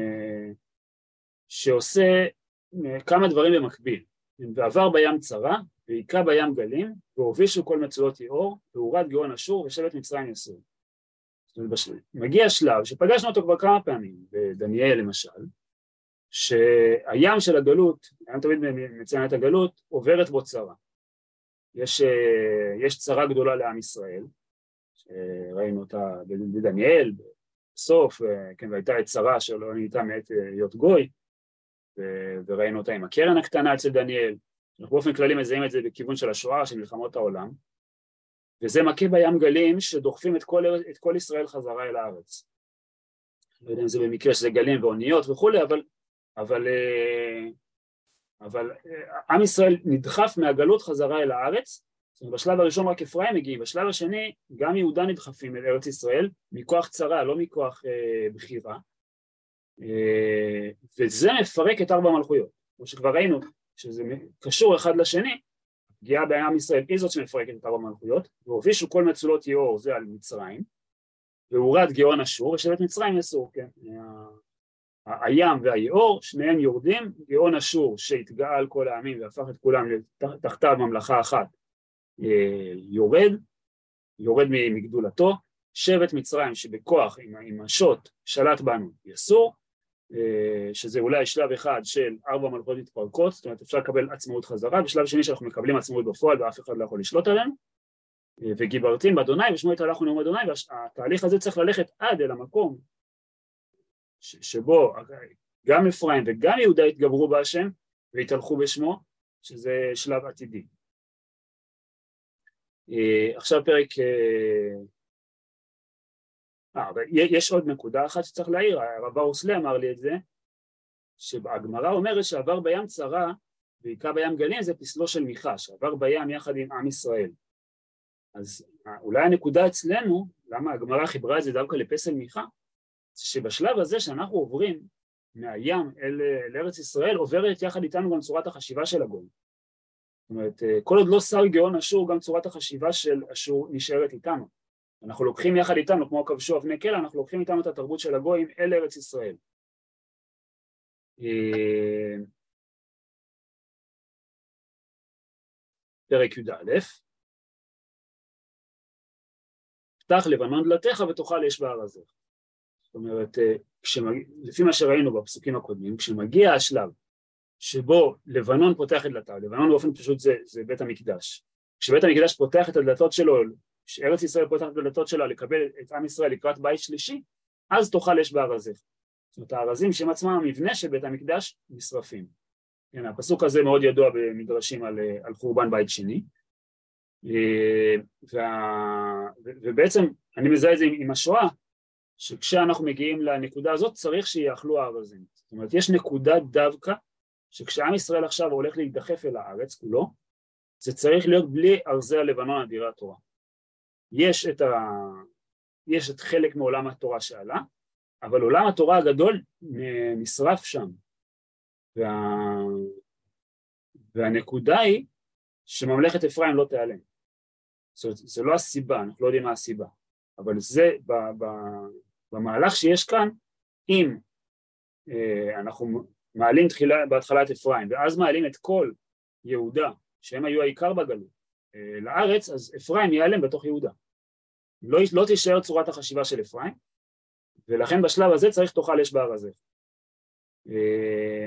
שעושה כמה דברים במקביל. ועבר בים צרה, והיכה בים גלים, והובישו כל מצולות יאור, והורד גאון אשור, ושבט מצרים יסור. מגיע שלב שפגשנו אותו כבר כמה פעמים, בדניאל למשל, שהים של הגלות, אני תמיד מציין את הגלות, עוברת בו צרה. יש, יש צרה גדולה לעם ישראל, ראינו אותה בדניאל, בסוף, כן, והייתה את צרה שלא נהייתה מעת להיות גוי, וראינו אותה עם הקרן הקטנה אצל דניאל, אנחנו באופן כללי מזהים את זה בכיוון של השואה, של מלחמות העולם, וזה מכה בים גלים שדוחפים את כל, את כל ישראל חזרה אל הארץ. לא יודע אם זה במקרה שזה גלים ואוניות וכולי, אבל, אבל, אבל עם ישראל נדחף מהגלות חזרה אל הארץ, בשלב הראשון רק אפרים מגיעים, בשלב השני גם יהודה נדחפים אל ארץ ישראל, מכוח צרה, לא מכוח אה, בחירה, אה, וזה מפרק את ארבע מלכויות, כמו שכבר ראינו, שזה קשור אחד לשני, פגיעה בעם ישראל היא זאת שמפרקת את ארבע מלכויות, והובישו כל מצולות יאור, זה על מצרים, והורד גאון אשור, ושבט מצרים יסור, כן, הים והיאור, שניהם יורדים, גאון אשור שהתגאה על כל העמים והפך את כולם תחתיו ממלכה אחת, יורד, יורד מגדולתו, שבט מצרים שבכוח עם, עם השוט שלט בנו יסור, שזה אולי שלב אחד של ארבע מלכות מתפרקות, זאת אומרת אפשר לקבל עצמאות חזרה, בשלב שני שאנחנו מקבלים עצמאות בפועל ואף אחד לא יכול לשלוט עלינו, וגיברתים באדוני ושמעו את הלכו נאום אדוני, והתהליך הזה צריך ללכת עד אל המקום שבו גם אפרים וגם יהודה התגברו בהשם והתהלכו בשמו, שזה שלב עתידי. עכשיו פרק, אה, יש עוד נקודה אחת שצריך להעיר, הרב אורסלה אמר לי את זה, שהגמרא אומרת שעבר בים צרה והיכה בים גלים זה פסלו של מיכה, שעבר בים יחד עם עם ישראל. אז אולי הנקודה אצלנו, למה הגמרא חיברה את זה דווקא לפסל מיכה, שבשלב הזה שאנחנו עוברים מהים אל, אל ארץ ישראל, עוברת יחד איתנו גם צורת החשיבה של הגוי. זאת אומרת, כל עוד לא שר גאון אשור, גם צורת החשיבה של אשור נשארת איתנו. אנחנו לוקחים יחד איתנו, כמו כבשו אבני קלע, אנחנו לוקחים איתנו את התרבות של הגויים אל ארץ ישראל. פרק י"א, פתח לבנון דלתך ותאכל אש בארזך. זאת אומרת, כשמגיע, לפי מה שראינו בפסוקים הקודמים, כשמגיע השלב שבו לבנון פותח את דלתיו, לבנון באופן פשוט זה, זה בית המקדש. כשבית המקדש פותח את הדלתות שלו, כשארץ ישראל פותח את הדלתות שלה לקבל את עם ישראל לקראת בית שלישי, אז תאכל אש בארזך. זאת אומרת, הארזים שהם עצמם המבנה של בית המקדש נשרפים. כן, הפסוק הזה מאוד ידוע במדרשים על, על חורבן בית שני. וה, ובעצם אני מזהה את זה עם, עם השואה, שכשאנחנו מגיעים לנקודה הזאת צריך שיאכלו הארזים. זאת אומרת, יש נקודה דווקא, שכשעם ישראל עכשיו הולך להידחף אל הארץ כולו, זה צריך להיות בלי ארזי הלבנון אדירי התורה. יש את, ה... יש את חלק מעולם התורה שעלה, אבל עולם התורה הגדול נשרף שם. וה... והנקודה היא שממלכת אפרים לא תיעלם. זאת אומרת, זה לא הסיבה, אנחנו לא יודעים מה הסיבה, אבל זה ב... ב... במהלך שיש כאן, אם אה, אנחנו מעלים תחילה, בהתחלה את אפרים, ואז מעלים את כל יהודה, שהם היו העיקר בגלות, אה, לארץ, אז אפרים ייעלם בתוך יהודה. לא, לא תישאר צורת החשיבה של אפרים, ולכן בשלב הזה צריך תאכל אש בארזך. אה,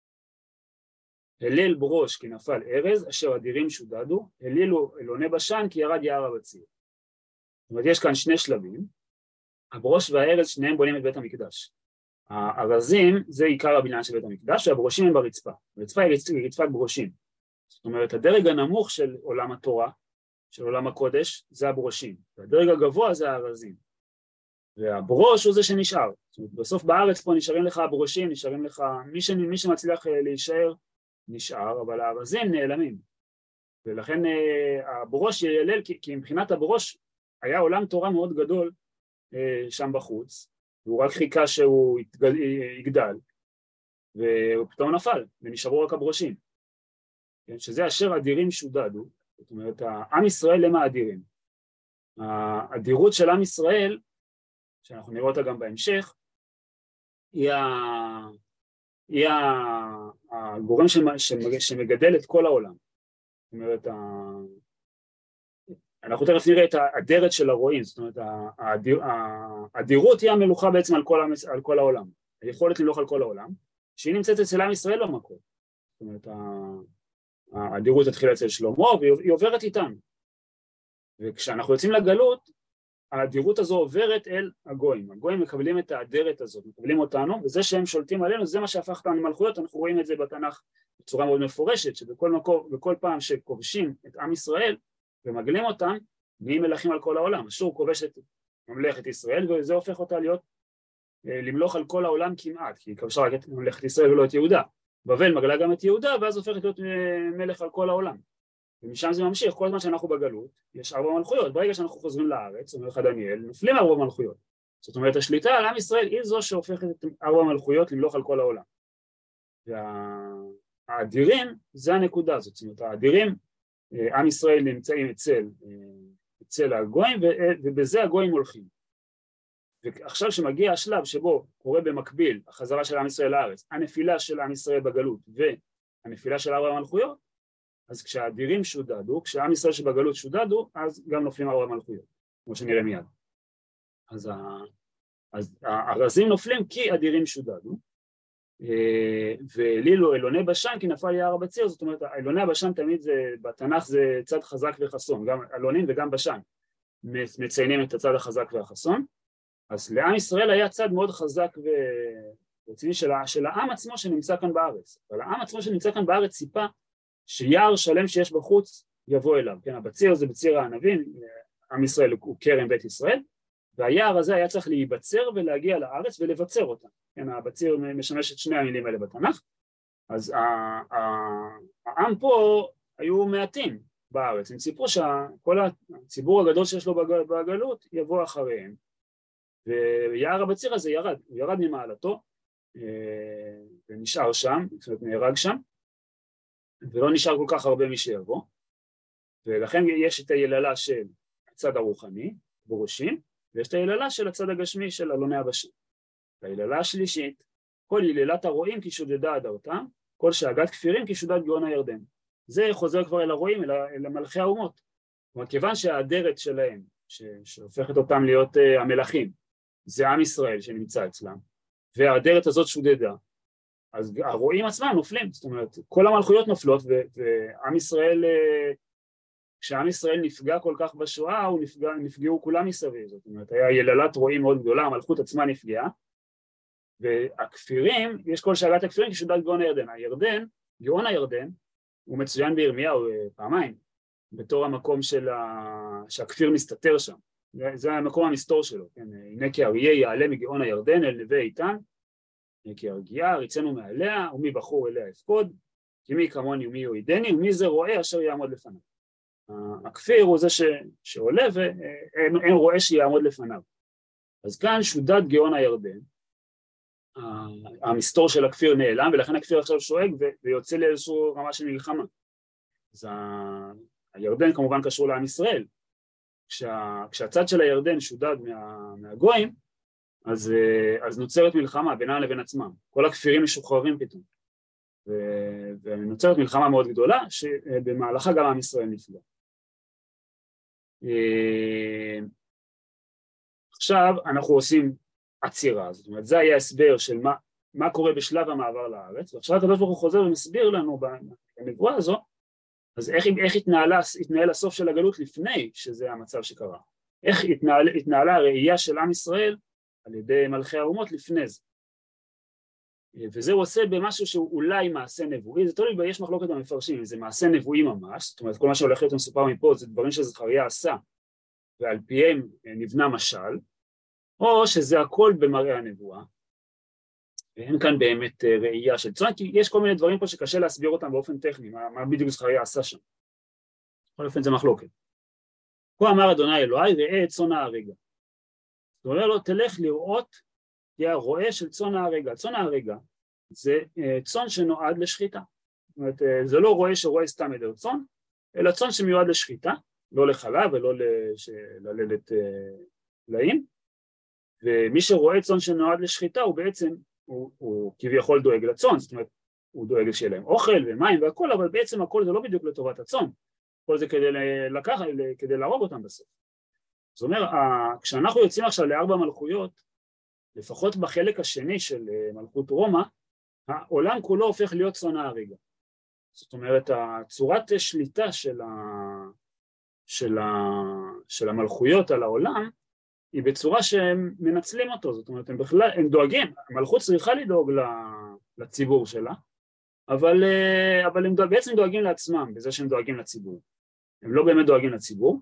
הלל ברוש כי נפל ארז, אשר אדירים שודדו, הלילו אלוני בשן כי ירד יער הבציר. זאת אומרת, יש כאן שני שלבים, הברוש והארז שניהם בונים את בית המקדש. הארזים זה עיקר הבניין של בית המקדש, והברושים הם ברצפה. הרצפה היא רצפת ברושים. זאת אומרת, הדרג הנמוך של עולם התורה, של עולם הקודש, זה הברושים. והדרג הגבוה זה הארזים. והברוש הוא זה שנשאר. זאת אומרת, בסוף בארץ פה נשארים לך הברושים, נשארים לך, מי, ש... מי שמצליח להישאר נשאר, אבל הארזים נעלמים. ולכן הברוש יילל, כי, כי מבחינת הברוש היה עולם תורה מאוד גדול, שם בחוץ, והוא רק חיכה שהוא יתגל, יגדל, והוא פתאום נפל, ונשארו רק הברושים. שזה אשר אדירים שודדו, זאת אומרת, עם ישראל למה אדירים? האדירות של עם ישראל, שאנחנו נראה אותה גם בהמשך, היא, ה... היא ה... הגורם שמגדל את כל העולם. זאת אומרת, ה... אנחנו תכף נראה את האדרת של הרועים, זאת אומרת, האדירות היא המלוכה בעצם על כל, על כל העולם, היכולת למלוך על כל העולם, שהיא נמצאת אצל עם ישראל במקום. זאת אומרת, האדירות התחילה אצל שלמה, והיא עוברת איתנו. וכשאנחנו יוצאים לגלות, האדירות הזו עוברת אל הגויים. הגויים מקבלים את האדרת הזאת, מקבלים אותנו, וזה שהם שולטים עלינו, זה מה שהפך אותנו למלכויות. אנחנו רואים את זה בתנ"ך בצורה מאוד מפורשת, שבכל מקום, בכל פעם שכובשים את עם ישראל, ומגלים אותם, נהיים מלכים על כל העולם. אשור כובש את ממלכת ישראל, וזה הופך אותה להיות, למלוך על כל העולם כמעט, כי היא כבשה רק את ממלכת ישראל ולא את יהודה. בבל מגלה גם את יהודה, ואז הופכת להיות מלך על כל העולם. ומשם זה ממשיך, כל הזמן שאנחנו בגלות, יש ארבע מלכויות. ברגע שאנחנו חוזרים לארץ, אומר לך דניאל, נופלים ארבע מלכויות. זאת אומרת, השליטה על עם ישראל היא זו שהופכת את ארבע מלכויות למלוך על כל העולם. והאדירים, זה הנקודה הזאת. זאת אומרת, האדירים, עם ישראל נמצאים אצל, אצל הגויים, ובזה הגויים הולכים. ועכשיו שמגיע השלב שבו קורה במקביל החזרה של עם ישראל לארץ, הנפילה של עם ישראל בגלות והנפילה של ארבע מלכויות, אז כשהאדירים שודדו, כשעם ישראל שבגלות שודדו, אז גם נופלים ארבע מלכויות, כמו שנראה מיד. אז, ה... אז הארזים נופלים כי אדירים שודדו, ואלילו אלוני בשן כי נפל יער הבציר. זאת אומרת, אלוני הבשן תמיד זה, בתנ"ך זה צד חזק וחסון, גם אלונים וגם בשן מציינים את הצד החזק והחסון. אז לעם ישראל היה צד מאוד חזק ורציני של, של העם עצמו שנמצא כאן בארץ. אבל העם עצמו שנמצא כאן בארץ ציפה שיער שלם שיש בחוץ יבוא אליו. כן, הבציר זה בציר הענבים, עם ישראל הוא כרם בית ישראל, והיער הזה היה צריך להיבצר ולהגיע לארץ ולבצר אותה. כן, הבציר משמש את שני המילים האלה בתנ"ך. אז העם פה היו מעטים בארץ, הם ציפו שכל הציבור הגדול שיש לו בגלות יבוא אחריהם. ויער הבציר הזה ירד, הוא ירד ממעלתו ונשאר שם, זאת אומרת נהרג שם, ולא נשאר כל כך הרבה מי שיבוא, ולכן יש את היללה של הצד הרוחני, ברושים, ויש את היללה של הצד הגשמי של אלוני הבשן. והיללה השלישית, כל היללת הרועים כי שודדה אדרתם, כל שאגת כפירים כי שודד גאון הירדן. זה חוזר כבר אל הרועים, אל, אל מלכי האומות. כלומר, כיוון שהאדרת שלהם, ש, שהופכת אותם להיות uh, המלכים, זה עם ישראל שנמצא אצלם, והאדרת הזאת שודדה, אז הרועים עצמם נופלים, זאת אומרת, כל המלכויות נופלות, ועם ישראל, כשעם ישראל נפגע כל כך בשואה, הוא נפגע, נפגעו כולם מסביב, זאת אומרת, היה יללת רועים מאוד גדולה, המלכות עצמה נפגעה, והכפירים, יש כל שאלת הכפירים כשודד גאון הירדן, הירדן, גאון הירדן, הוא מצוין בירמיהו פעמיים, בתור המקום של ה... שהכפיר מסתתר שם, זה המקום המסתור שלו, כן? הנה כי אריה יעלה מגאון הירדן אל נווה איתן, כי הרגיעה, ריצנו מעליה, ומי בחור אליה יפקוד, כי מי כמוני ומי יועידני, ומי זה רואה אשר יעמוד לפניו. הכפיר הוא זה ש... שעולה ואין רואה שיעמוד לפניו. אז כאן שודד גאון הירדן, המסתור של הכפיר נעלם, ולכן הכפיר עכשיו שואג ו... ויוצא לאיזשהו רמה של מלחמה. אז ה... הירדן כמובן קשור לעם ישראל. כשה... כשהצד של הירדן שודד מה... מהגויים, אז, אז נוצרת מלחמה בינם לבין עצמם, כל הכפירים משוחררים פתאום, ו, ונוצרת מלחמה מאוד גדולה, שבמהלכה גם עם ישראל נפגע. עכשיו אנחנו עושים עצירה, זאת אומרת, זה היה הסבר של מה, מה קורה בשלב המעבר לארץ, ועכשיו הקדוש ברוך הוא חוזר ומסביר לנו בנבואה הזו, אז איך, איך התנהלה, התנהל הסוף של הגלות לפני שזה המצב שקרה, איך התנהל, התנהלה הראייה של עם ישראל, על ידי מלכי האומות לפני זה. וזה הוא עושה במשהו שהוא אולי מעשה נבואי, זה תלוי, יש מחלוקת במפרשים, זה מעשה נבואי ממש, זאת אומרת כל מה שהולך להיות מסופר מפה זה דברים שזכריה עשה, ועל פיהם נבנה משל, או שזה הכל במראה הנבואה, ואין כאן באמת ראייה של צאן, כי יש כל מיני דברים פה שקשה להסביר אותם באופן טכני, מה, מה בדיוק זכריה עשה שם. בכל אופן זה מחלוקת. כה אמר אדוני אלוהי ראה את צאן הרגע. הוא אומר לו, תלך לראות, תהיה הרועה של צאן הרגע. צאן הרגע זה צאן שנועד לשחיטה. זאת אומרת, זה לא רועה שרואה סתם עדר צאן, אלא צאן שמיועד לשחיטה, לא לחלב ולא ללדת לאים. ומי שרואה צאן שנועד לשחיטה, הוא בעצם, הוא, הוא כביכול דואג לצאן, זאת אומרת, הוא דואג שיהיה להם אוכל ומים והכל, אבל בעצם הכל זה לא בדיוק לטובת הצאן. כל זה כדי לקחת, כדי להרוג אותם בסוף. זאת אומרת, כשאנחנו יוצאים עכשיו לארבע מלכויות, לפחות בחלק השני של מלכות רומא, העולם כולו הופך להיות צאן הרגע. זאת אומרת, הצורת שליטה של, ה... של, ה... של המלכויות על העולם, היא בצורה שהם מנצלים אותו, זאת אומרת, הם בכלל, הם דואגים, המלכות צריכה לדאוג לציבור שלה, אבל, אבל הם בעצם דואגים לעצמם, בזה שהם דואגים לציבור. הם לא באמת דואגים לציבור.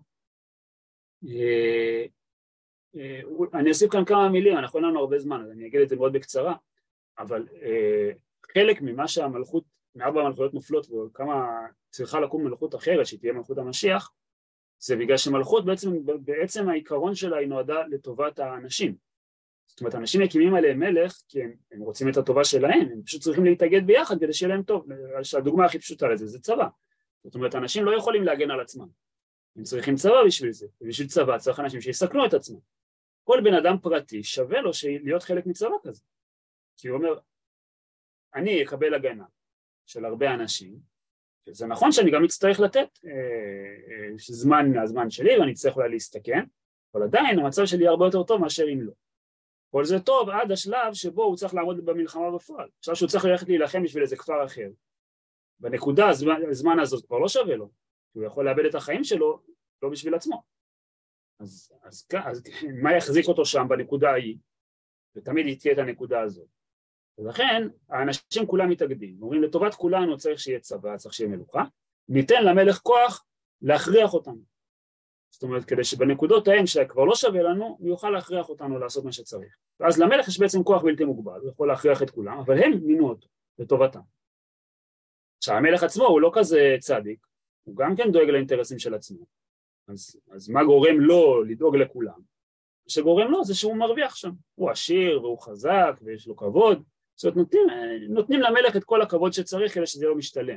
אני אוסיף כאן כמה מילים, אנחנו אין לנו הרבה זמן, אז אני אגיד את זה מאוד בקצרה, אבל חלק ממה שהמלכות, מארבע המלכויות נופלות, וכמה צריכה לקום מלכות אחרת, שהיא תהיה מלכות המשיח, זה בגלל שמלכות בעצם, בעצם העיקרון שלה היא נועדה לטובת האנשים. זאת אומרת, אנשים מקימים עליהם מלך, כי הם, הם רוצים את הטובה שלהם, הם פשוט צריכים להתאגד ביחד כדי שיהיה להם טוב. הדוגמה הכי פשוטה לזה זה צבא. זאת אומרת, אנשים לא יכולים להגן על עצמם. הם צריכים צבא בשביל זה, ובשביל צבא צריך אנשים שיסכנו את עצמם. כל בן אדם פרטי שווה לו להיות חלק מצבא כזה. כי הוא אומר, אני אקבל הגנה של הרבה אנשים, זה נכון שאני גם אצטרך לתת אה, אה, זמן מהזמן שלי, ואני אצטרך אולי להסתכן, אבל עדיין המצב שלי הרבה יותר טוב מאשר אם לא. כל זה טוב עד השלב שבו הוא צריך לעמוד במלחמה בפועל. עכשיו שהוא צריך ללכת להילחם בשביל איזה כפר אחר. בנקודה, הזמן, הזמן הזאת כבר לא שווה לו, הוא יכול לאבד את החיים שלו, לא בשביל עצמו. אז, אז, אז מה יחזיק אותו שם בנקודה ההיא? ותמיד היא תהיה את הנקודה הזאת. ולכן האנשים כולם מתאגדים, אומרים לטובת כולנו צריך שיהיה צבא, צריך שיהיה מלוכה, ניתן למלך כוח להכריח אותנו. זאת אומרת, כדי שבנקודות ההם שכבר לא שווה לנו, הוא יוכל להכריח אותנו לעשות מה שצריך. ואז למלך יש בעצם כוח בלתי מוגבל, הוא יכול להכריח את כולם, אבל הם מינו אותו לטובתם. עכשיו, המלך עצמו הוא לא כזה צדיק, הוא גם כן דואג לאינטרסים של עצמו. אז, אז מה גורם לו לדאוג לכולם? מה שגורם לו זה שהוא מרוויח שם. הוא עשיר והוא חזק ויש לו כבוד. זאת אומרת, נותנים, נותנים למלך את כל הכבוד שצריך כדי שזה לא משתלם.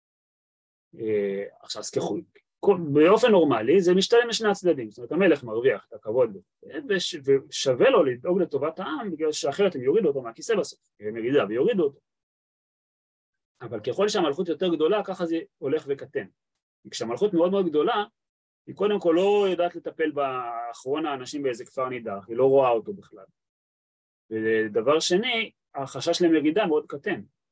עכשיו, אז כחול. באופן נורמלי זה משתלם משני הצדדים. זאת אומרת, המלך מרוויח את הכבוד ושווה לו לדאוג לטובת העם, בגלל שאחרת הם יורידו אותו מהכיסא בסוף. הם ירידה ויורידו אותו. אבל ככל שהמלכות יותר גדולה, ככה זה הולך וקטן. כשהמלכות מאוד מאוד גדולה, היא קודם כל לא יודעת לטפל באחרון האנשים באיזה כפר נידח, היא לא רואה אותו בכלל. ודבר שני, החשש למרידה מאוד קטן.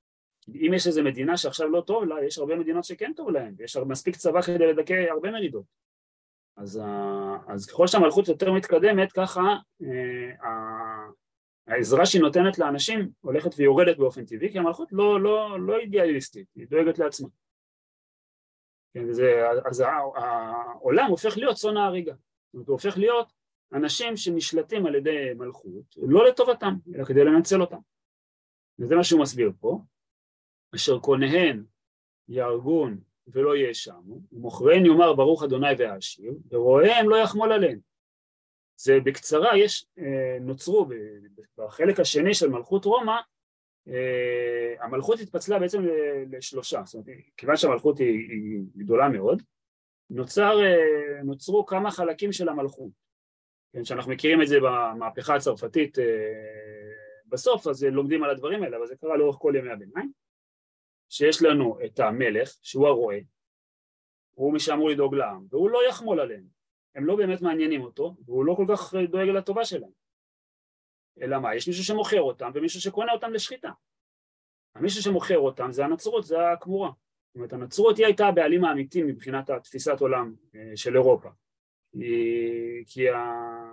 אם יש איזו מדינה שעכשיו לא טוב לה, יש הרבה מדינות שכן טוב להן, ויש מספיק צבא כדי לדכא הרבה מרידות. אז, אז ככל שהמלכות יותר מתקדמת, ככה העזרה שהיא נותנת לאנשים הולכת ויורדת באופן טבעי, כי המלכות לא, לא, לא אידיאליסטית, היא דואגת לעצמה. וזה, אז העולם הופך להיות צאן ההריגה, זאת אומרת, הוא הופך להיות אנשים שנשלטים על ידי מלכות, לא לטובתם, אלא כדי לנצל אותם. וזה מה שהוא מסביר פה, אשר קוניהן יהרגון ולא יאשמו, ומוכריהן יאמר ברוך אדוני והעשיר, ורואיהם לא יחמול עליהם. זה בקצרה, יש, נוצרו בחלק השני של מלכות רומא, המלכות התפצלה בעצם לשלושה, זאת אומרת, כיוון שהמלכות היא, היא גדולה מאוד, נוצר, נוצרו כמה חלקים של המלכות, שאנחנו מכירים את זה במהפכה הצרפתית בסוף, אז לומדים על הדברים האלה, אבל זה קרה לאורך כל ימי הביניים, שיש לנו את המלך, שהוא הרועה, הוא מי שאמור לדאוג לעם, והוא לא יחמול עליהם, הם לא באמת מעניינים אותו, והוא לא כל כך דואג לטובה שלהם. אלא מה? יש מישהו שמוכר אותם, ומישהו שקונה אותם לשחיטה. המישהו שמוכר אותם זה הנצרות, זה הכמורה. זאת אומרת, הנצרות היא הייתה הבעלים האמיתי מבחינת התפיסת עולם של אירופה. כי ה...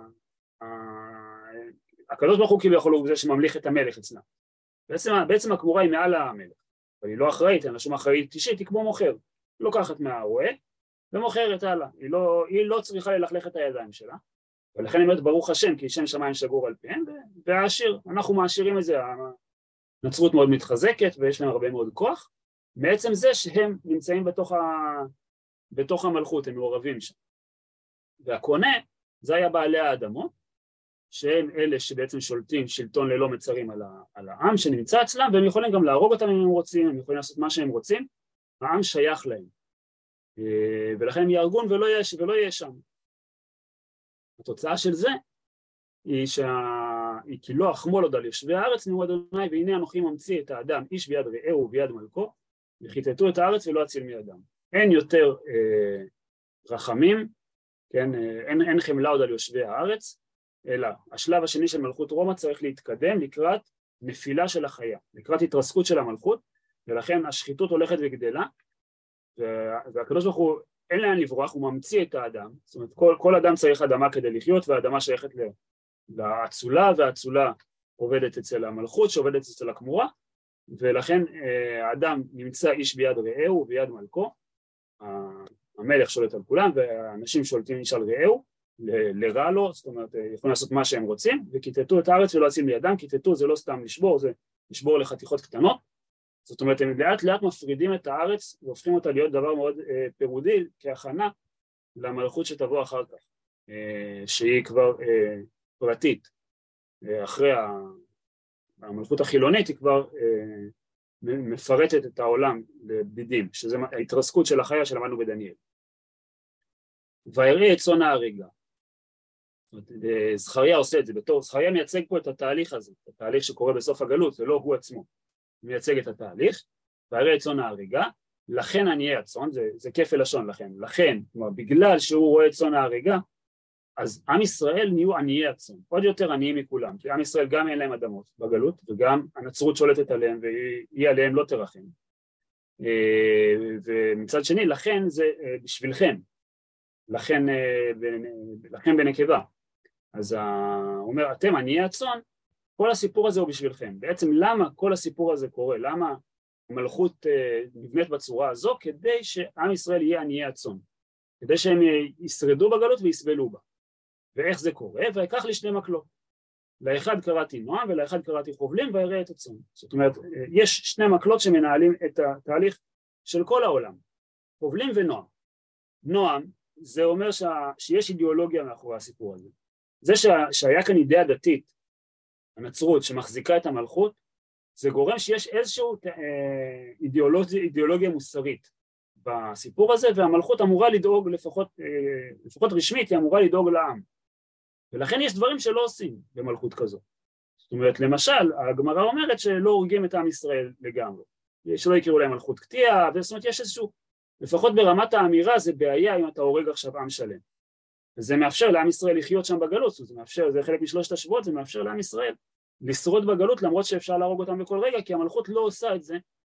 הקדוש ברוך הוא כביכול הוא זה שממליך את המלך אצלה. בעצם, בעצם הכמורה היא מעל המלך, אבל היא לא אחראית, אין לה שום אחראית אישית, היא כמו מוכר. היא לוקחת מהרועה ומוכרת הלאה. היא לא, היא לא צריכה ללכלך את הידיים שלה. ולכן אני אומרת ברוך השם, כי שם שמיים שגור על פיהם, והעשיר, אנחנו מעשירים את זה, הנצרות מאוד מתחזקת ויש להם הרבה מאוד כוח, מעצם זה שהם נמצאים בתוך, ה... בתוך המלכות, הם מעורבים שם. והקונה, זה היה בעלי האדמות, שהם אלה שבעצם שולטים שלטון ללא מצרים על, ה... על העם שנמצא אצלם, והם יכולים גם להרוג אותם אם הם רוצים, הם יכולים לעשות מה שהם רוצים, העם שייך להם. ולכן הם יהרגון ולא יהיה, ולא יהיה שם. התוצאה של זה היא, שה... היא כי לא אחמול עוד על יושבי הארץ נאמר אדוני, והנה אנוכי ממציא את האדם איש ביד רעהו וביד מלכו, וכיתתו את הארץ ולא אציל מידם. אין יותר אה, רחמים, כן, אה, אין, אין חמלה עוד על יושבי הארץ, אלא השלב השני של מלכות רומא צריך להתקדם לקראת נפילה של החיה, לקראת התרסקות של המלכות, ולכן השחיתות הולכת וגדלה, והקדוש ברוך הוא אין לאן לברוח, הוא ממציא את האדם, זאת אומרת כל, כל אדם צריך אדמה כדי לחיות, והאדמה שייכת לאצולה, והאצולה עובדת אצל המלכות שעובדת אצל הכמורה, ולכן האדם נמצא איש ביד רעהו וביד מלכו, המלך שולט על כולם והאנשים שולטים איש על רעהו, לרע לו, זאת אומרת יכולים לעשות מה שהם רוצים, וכיתתו את הארץ ולא אציל מידם, כיתתו זה לא סתם לשבור, זה לשבור לחתיכות קטנות, זאת אומרת הם לאט לאט מפרידים את הארץ והופכים אותה להיות דבר מאוד אה, פירודי כהכנה למלכות שתבוא אחר כך, אה, שהיא כבר אה, פרטית, אה, אחרי המלכות החילונית היא כבר אה, מפרטת את העולם לבדידים, שזה ההתרסקות של החיה שלמדנו בדניאל. ויראה את צאן ההריגה, זכריה עושה את זה בתור, זכריה מייצג פה את התהליך הזה, את התהליך שקורה בסוף הגלות, זה לא הוא עצמו. מייצג את התהליך, ויראה את צאן ההריגה, לכן עניי הצאן, זה, זה כפל לשון לכן, לכן, כלומר, בגלל שהוא רואה את צאן ההריגה, אז עם ישראל נהיו עניי הצאן, עוד יותר עניים מכולם, כי עם ישראל גם אין להם אדמות בגלות, וגם הנצרות שולטת עליהם, והיא עליהם לא תרחם. ומצד שני, לכן זה בשבילכם, לכן, לכן בנקבה. אז הוא אומר, אתם עניי הצאן, כל הסיפור הזה הוא בשבילכם. בעצם למה כל הסיפור הזה קורה? למה המלכות נבנית בצורה הזו? כדי שעם ישראל יהיה עניי הצאן. כדי שהם ישרדו בגלות ויסבלו בה. ואיך זה קורה? ויקח לי שני מקלות. לאחד קראתי נועם ולאחד קראתי חובלים ויראה את הצאן. זאת אומרת, יש שני מקלות שמנהלים את התהליך של כל העולם. חובלים ונועם. נועם זה אומר שה... שיש אידיאולוגיה מאחורי הסיפור הזה. זה שה... שהיה כאן אידאה דתית, הנצרות שמחזיקה את המלכות, זה גורם שיש איזושהי אידיאולוגיה, אידיאולוגיה מוסרית בסיפור הזה, והמלכות אמורה לדאוג, לפחות, לפחות רשמית, היא אמורה לדאוג לעם. ולכן יש דברים שלא עושים במלכות כזו. זאת אומרת, למשל, הגמרא אומרת שלא הורגים את עם ישראל לגמרי. שלא יקראו להם מלכות קטיעה, זאת אומרת, יש איזשהו, לפחות ברמת האמירה, זה בעיה אם אתה הורג עכשיו עם שלם. וזה מאפשר לעם ישראל לחיות שם בגלות, זה מאפשר, זה חלק משלושת השבועות, זה מאפשר לעם ישראל לשרוד בגלות, למרות שאפשר להרוג אותם בכל רגע, כי המלכות לא עושה את זה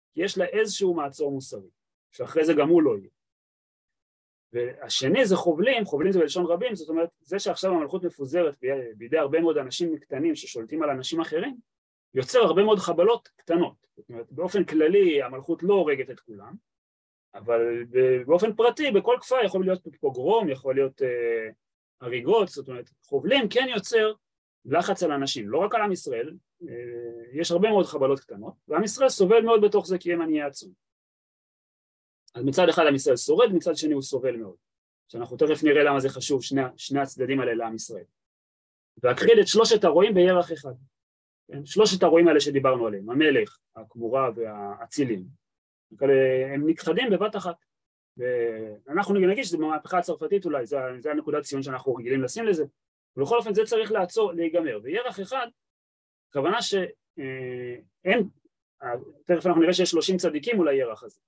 כי יש לה איזשהו מעצור מוסרי, שאחרי זה גם הוא לא יהיה. והשני זה חובלים, חובלים זה בלשון רבים, זאת אומרת, זה שעכשיו המלכות מפוזרת בידי הרבה מאוד אנשים קטנים ששולטים על אנשים אחרים, יוצר הרבה מאוד חבלות קטנות. זאת אומרת, באופן כללי המלכות לא הורגת את כולם, אבל באופן פרטי, בכל כפר יכול להיות פוגרום, יכול להיות אה, הריגות, זאת אומרת, חובלים כן יוצר לחץ על אנשים, לא רק על עם ישראל, אה, יש הרבה מאוד חבלות קטנות, ועם ישראל סובל מאוד בתוך זה כי הם עניי עצום. אז מצד אחד עם ישראל שורד, מצד שני הוא סובל מאוד. שאנחנו תכף נראה למה זה חשוב, שני, שני הצדדים האלה לעם ישראל. והכחיל את שלושת הרועים בירח אחד. כן? שלושת הרועים האלה שדיברנו עליהם, המלך, הכמורה והאצילים. הם נכחדים בבת אחת. ואנחנו נגיד שזה במהפכה הצרפתית אולי, זה, זה הנקודת ציון שאנחנו רגילים לשים לזה. ובכל אופן זה צריך לעצור, להיגמר. וירח אחד, הכוונה שאין, תכף אנחנו נראה שיש שלושים צדיקים מול הירח הזה.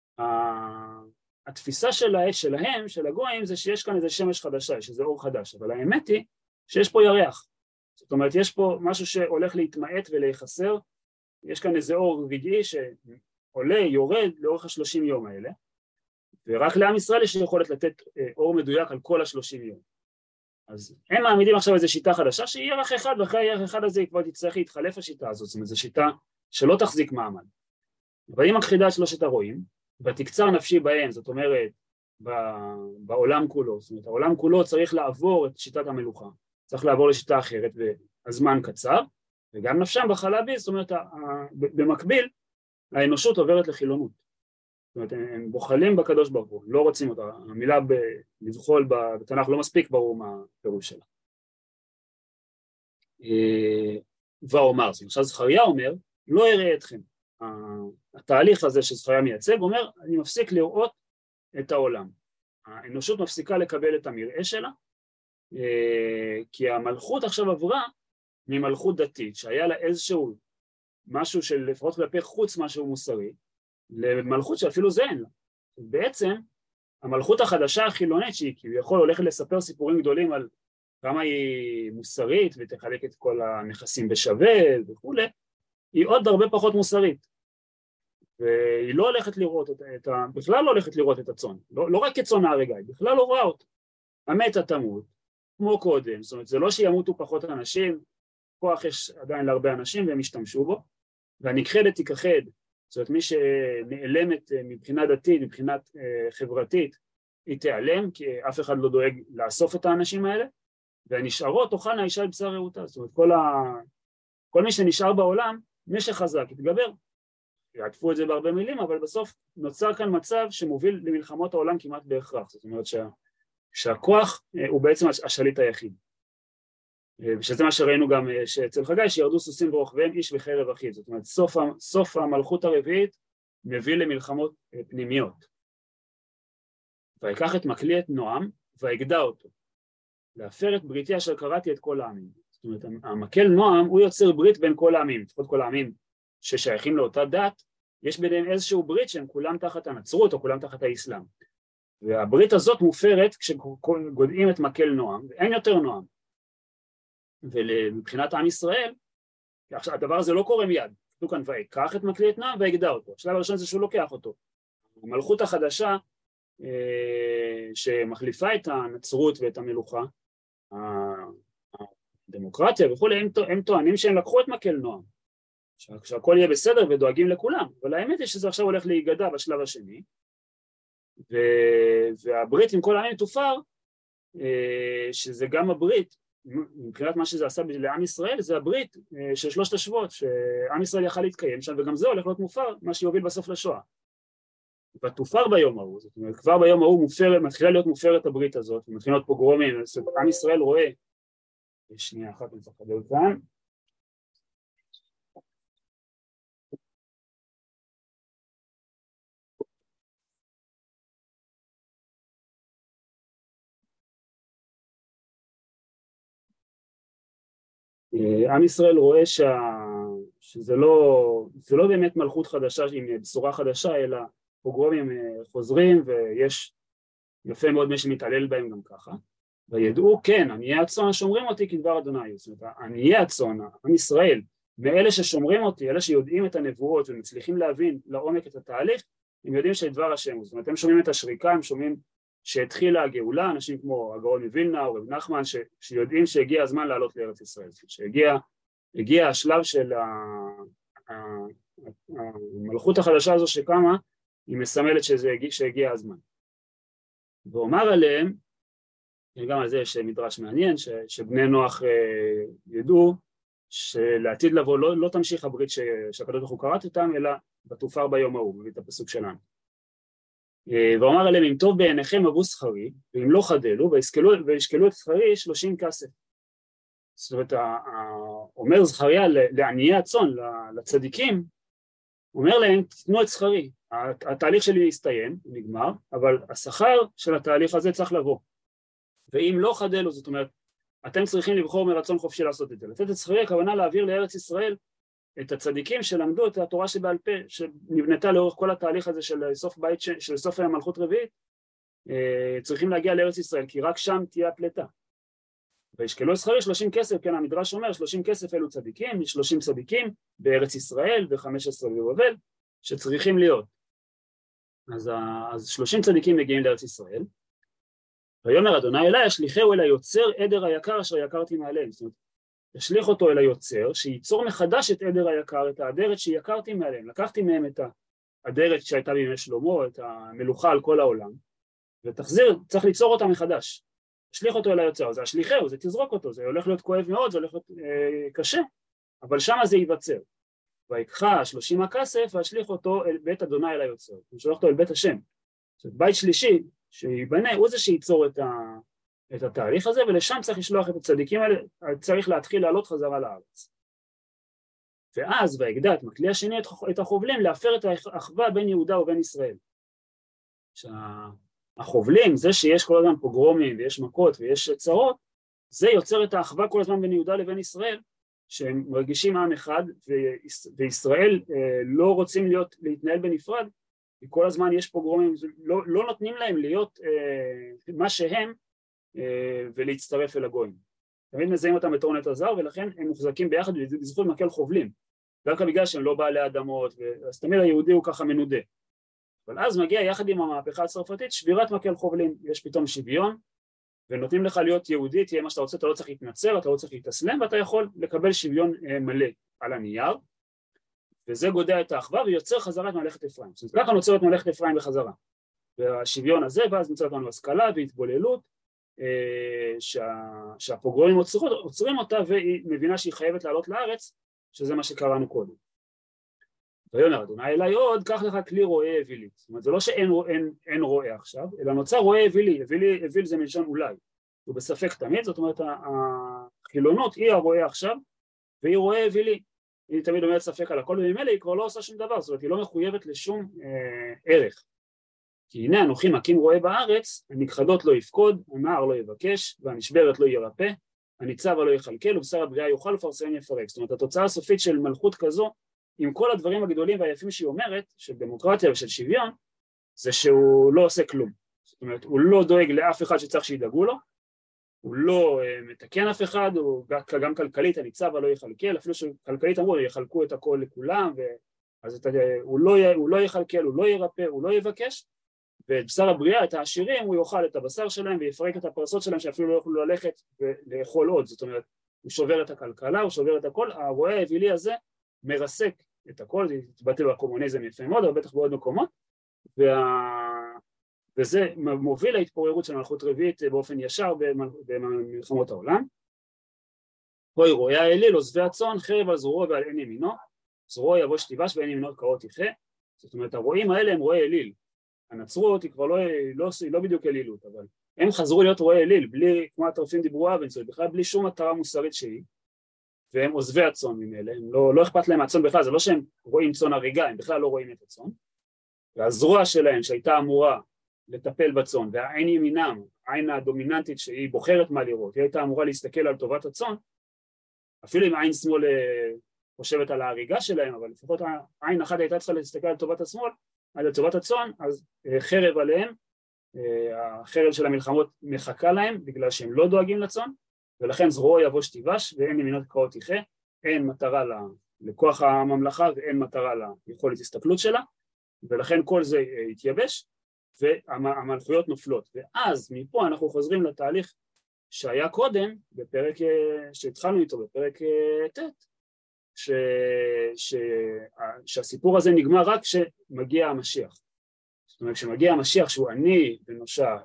התפיסה שלהם, של הגויים, זה שיש כאן איזה שמש חדשה, שזה אור חדש, אבל האמת היא שיש פה ירח. זאת אומרת, יש פה משהו שהולך להתמעט ולהיחסר, יש כאן איזה אור רגעי שעולה, יורד לאורך השלושים יום האלה, ורק לעם ישראל יש יכולת לתת אור מדויק על כל השלושים יום. אז הם מעמידים עכשיו איזו שיטה חדשה, שהיא ירח אחד, ואחרי הירח אחד הזה היא כבר תצטרך להתחלף השיטה הזאת, זאת אומרת, זו שיטה שלא תחזיק מעמד. אבל היא מכחידה את שלושת הרועים, ותקצר נפשי בהם, זאת אומרת, בעולם כולו, זאת אומרת, העולם כולו צריך לעבור את שיטת המלוכה, צריך לעבור לשיטה אחרת, והזמן קצר, וגם נפשם בחלה בי, זאת אומרת, במקביל, האנושות עוברת לחילונות. זאת אומרת, הם בוחלים בקדוש ברוך הוא, לא רוצים אותה, המילה לבחול בתנ"ך לא מספיק ברור מה הפירוש שלה. ואומר, עכשיו זכריה אומר, לא אראה אתכם. התהליך הזה שזכריה מייצג אומר, אני מפסיק לראות את העולם. האנושות מפסיקה לקבל את המראה שלה, כי המלכות עכשיו עברה ממלכות דתית, שהיה לה איזשהו משהו של לפחות כלפי חוץ משהו מוסרי, למלכות שאפילו זה אין לה. בעצם, המלכות החדשה החילונית, שהיא כביכול הולכת לספר סיפורים גדולים על כמה היא מוסרית, ותחלק את כל הנכסים בשווה וכו', היא עוד הרבה פחות מוסרית. והיא לא הולכת לראות את, את ה... בכלל לא הולכת לראות את הצאן. לא, לא רק כצאן ההרגה, היא בכלל לא רואה אותו. המתה תמות, כמו קודם. זאת אומרת, זה לא שימותו פחות אנשים, כוח יש עדיין להרבה אנשים והם ישתמשו בו, והנכחדת תיכחד. זאת אומרת, מי שנעלמת מבחינה דתית, מבחינת חברתית, היא תיעלם, כי אף אחד לא דואג לאסוף את האנשים האלה, והנשארות תאכלנה אישה על בשר רעותה. זאת אומרת, כל, ה... כל מי שנשאר בעולם, מי שחזק יתגבר. יעטפו את זה בהרבה מילים, אבל בסוף נוצר כאן מצב שמוביל למלחמות העולם כמעט בהכרח. זאת אומרת שה... שהכוח הוא בעצם השליט היחיד. ושזה מה שראינו גם שאצל חגי, שירדו סוסים ורוכביהם איש וחרב אחיד. זאת אומרת, סוף, סוף המלכות הרביעית מביא למלחמות פנימיות. ויקח את מקלי את נועם, ויגדע אותו. להפר את בריתי אשר קראתי את כל העמים. זאת אומרת, המקל נועם הוא יוצר ברית בין כל העמים. לפחות כל העמים ששייכים לאותה דת, יש ביניהם איזשהו ברית שהם כולם תחת הנצרות או כולם תחת האסלאם. והברית הזאת מופרת כשגודעים את מקל נועם, ואין יותר נועם. ומבחינת עם ישראל, עכשיו הדבר הזה לא קורה מיד. כתוב כאן, ויקח את מקלי את נועם ויגדע אותו. השלב הראשון זה שהוא לוקח אותו. המלכות החדשה אה, שמחליפה את הנצרות ואת המלוכה, הדמוקרטיה וכו', הם, הם טוענים שהם לקחו את מקל נועם. שהכל יהיה בסדר ודואגים לכולם. אבל האמת היא שזה עכשיו הולך להיגדע בשלב השני, והברית עם כל העמים תופר, שזה גם הברית, מבחינת מה שזה עשה לעם ישראל, זה הברית של שלושת השבועות, שעם ישראל יכל להתקיים שם, וגם זה הולך להיות מופר, מה שיוביל בסוף לשואה. ותופר ביום ההוא, זאת אומרת, כבר ביום ההוא מופר, מתחילה להיות מופרת הברית הזאת, ומתחילה להיות פוגרומים, עם ישראל רואה, שנייה אחת אני צריך לדבר כאן, עם ישראל רואה שה... שזה לא, זה לא באמת מלכות חדשה עם בשורה חדשה, אלא פוגרומים חוזרים, ויש יפה מאוד מי שמתעלל בהם גם ככה. וידעו, כן, עניי הצאן שומרים אותי כדבר אדוני. זאת אומרת, עניי הצאן, עם ישראל, מאלה ששומרים אותי, אלה שיודעים את הנבואות ומצליחים להבין לעומק את התהליך, הם יודעים שדבר השם, זאת אומרת, הם שומעים את השריקה, הם שומעים שהתחילה הגאולה, אנשים כמו הגאון מווילנה או רב נחמן, ש, שיודעים שהגיע הזמן לעלות לארץ ישראל, שהגיע הגיע השלב של ה, ה, המלכות החדשה הזו שקמה, היא מסמלת שזה, שהגיע הזמן. ואומר עליהם, גם על זה יש מדרש מעניין, ש, שבני נוח אה, ידעו, שלעתיד לבוא לא, לא תמשיך הברית ש, שהקדוש ברוך הוא קראת אותם, אלא בתופר ביום ההוא, מביא את הפסוק שלנו. ואומר עליהם, אם טוב בעיניכם אבו שכרי, ואם לא חדלו, וישקלו את שכרי שלושים כסף. זאת אומרת, אומר זכריה לעניי הצאן, לצדיקים, אומר להם, תתנו את שכרי. התהליך שלי הסתיים, נגמר, אבל השכר של התהליך הזה צריך לבוא. ואם לא חדלו, זאת אומרת, אתם צריכים לבחור מרצון חופשי לעשות את זה. לתת את שכרי, הכוונה להעביר לארץ ישראל, את הצדיקים שלמדו את התורה שבעל פה, שנבנתה לאורך כל התהליך הזה של סוף בית, של סוף המלכות רביעית, צריכים להגיע לארץ ישראל, כי רק שם תהיה הפלטה. וישקלו שכרי שלושים כסף, כן, המדרש אומר, שלושים כסף אלו צדיקים, שלושים צדיקים בארץ ישראל ו-חמש עשרה בבבל, שצריכים להיות. אז, אז שלושים צדיקים מגיעים לארץ ישראל, ויאמר אדוני אליי, אשליחהו אל היוצר עדר היקר אשר יקרתי מעליהם. זאת אומרת, אשליך אותו אל היוצר, שייצור מחדש את עדר היקר, את האדרת שיקרתי מעליהם. לקחתי מהם את האדרת שהייתה בימי שלמה, את המלוכה על כל העולם, ותחזיר, צריך ליצור אותה מחדש. אשליך אותו אל היוצר, זה אשליחהו, זה תזרוק אותו, זה הולך להיות כואב מאוד, זה הולך להיות אה, קשה, אבל שמה זה ייווצר. ויקחה שלושים הכסף, ואשליך אותו אל בית אדוני אל היוצר. הוא שולח אותו אל בית השם. זאת בית שלישי, שיבנה, הוא זה שייצור את, ה, את התהליך הזה, ולשם צריך לשלוח את הצדיקים האלה, צריך להתחיל לעלות חזרה לארץ. ואז והגדת, מכלי השני את החובלים, להפר את האחווה בין יהודה ובין ישראל. שהחובלים, זה שיש כל הזמן פוגרומים, ויש מכות, ויש צרות, זה יוצר את האחווה כל הזמן בין יהודה לבין ישראל, שהם מרגישים עם אחד, וישראל לא רוצים להיות, להתנהל בנפרד, כי כל הזמן יש פוגרומים, לא, לא נותנים להם להיות אה, מה שהם אה, ולהצטרף אל הגויים. תמיד מזהים אותם בתור נטע זר, ולכן הם מוחזקים ביחד בזכות מקל חובלים. דווקא בגלל שהם לא בעלי אדמות, אז תמיד היהודי הוא ככה מנודה. אבל אז מגיע יחד עם המהפכה הצרפתית, שבירת מקל חובלים, יש פתאום שוויון, ונותנים לך להיות יהודי, תהיה מה שאתה רוצה, אתה לא צריך להתנצר, אתה לא צריך להתאסלם, ואתה יכול לקבל שוויון אה, מלא על הנייר, וזה גודע את האחווה ויוצר חזרה את ממלכת אפרים. זאת אומרת, ככה נוצר את ממלכת אפרים בחזרה. והשוויון הזה, ואז נוצר לנו השכלה והתבוללות, שה, שהפוגרומים עוצרים, עוצרים אותה, והיא מבינה שהיא חייבת לעלות לארץ, שזה מה שקראנו קודם. ויאמר אדוני אליי עוד, קח לך כלי רועה אווילי. זאת אומרת, זה לא שאין אין, אין רועה עכשיו, אלא נוצר רועה אווילי. אווילי, אוויל זה מלשון אולי. הוא בספק תמיד, זאת אומרת, החילונות היא הרועה עכשיו, והיא רועה אווילי. היא תמיד אומרת ספק על הכל, וממילא היא כבר לא עושה שום דבר, זאת אומרת, היא לא מחויבת לשום אה, ערך. כי הנה אנוכי מקים רועה בארץ, הנכחדות לא יפקוד, הנער לא יבקש, והנשברת לא ירפא, הניצבה לא יחלקל, ובשר הבריאה יאכל ופרסם יפרק. זאת אומרת, התוצאה הסופית של מלכות כזו, עם כל הדברים הגדולים והיפים שהיא אומרת, של דמוקרטיה ושל שוויון, זה שהוא לא עושה כלום. זאת אומרת, הוא לא דואג לאף אחד שצריך שידאגו לו, הוא לא מתקן אף אחד, הוא גם כלכלית, הניצבה לא יחלקל, אפילו שכלכלית אמרו, יחלקו את הכל לכולם, אז הוא לא, הוא לא יחלקל, הוא לא ירפא, הוא לא יבקש, ואת בשר הבריאה, את העשירים, הוא יאכל את הבשר שלהם ויפרק את הפרסות שלהם, שאפילו לא יוכלו ללכת ולאכול עוד. זאת אומרת, הוא שובר את הכלכלה, הוא שובר את הכל, הרועה האווילי הזה מרסק את הכל, זה התבטא בקומוניזם יפה מאוד, אבל בטח בעוד מקומות, וה... וזה מוביל להתפוררות של מלכות רביעית באופן ישר במלחמות העולם. בואי רואה האליל, עוזבי הצאן, חרב על זרועו ועל עין ימינו, זרועו יבוא שתיבש ועין ימינו קרות יחיה. זאת אומרת, הרועים האלה הם רועי אליל. הנצרות היא כבר לא, לא, לא בדיוק אלילות, אבל הם חזרו להיות רועי אליל, בלי, כמו הטרפים דיברו אבנסוי, בכלל בלי שום מטרה מוסרית שהיא, והם עוזבי הצאן ממילא, הם לא, לא אכפת להם מהצאן בכלל, זה לא שהם רואים צאן הריגה, הם בכלל לא רואים את הצאן, והזרוע שלהם שהייתה אמורה לטפל בצאן, והעין ימינם, העין הדומיננטית שהיא בוחרת מה לראות, היא הייתה אמורה להסתכל על טובת הצאן, אפילו אם העין שמאל חושבת על ההריגה שלהם, אבל לפחות העין אחת הייתה צריכה להסתכל על טובת השמאל, על טובת הצאן, אז חרב עליהם, החרב של המלחמות מחכה להם, בגלל שהם לא דואגים לצאן, ולכן זרועו יבוא שתיבש, ואין ימינו קרות יחיה, אין מטרה לכוח הממלכה ואין מטרה ליכולת הסתכלות שלה, ולכן כל זה התייבש והמלכויות נופלות. ואז מפה אנחנו חוזרים לתהליך שהיה קודם, בפרק שהתחלנו איתו, בפרק ט', ש... ש... שהסיפור הזה נגמר רק כשמגיע המשיח. זאת אומרת, כשמגיע המשיח שהוא עני ונושע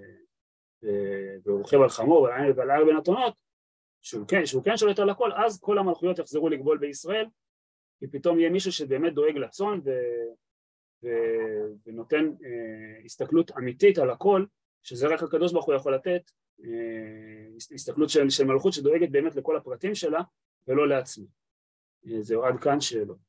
והוא רוכב על חמור ועל הער בין אתונות, שהוא כן, שהוא כן שולט על הכל, אז כל המלכויות יחזרו לגבול בישראל, כי פתאום יהיה מישהו שבאמת דואג לצאן ו... ו... ונותן אה, הסתכלות אמיתית על הכל, שזה רק הקדוש ברוך הוא יכול לתת, אה, הסתכלות של, של מלכות שדואגת באמת לכל הפרטים שלה ולא לעצמי. אה, זהו עד כאן שאלות.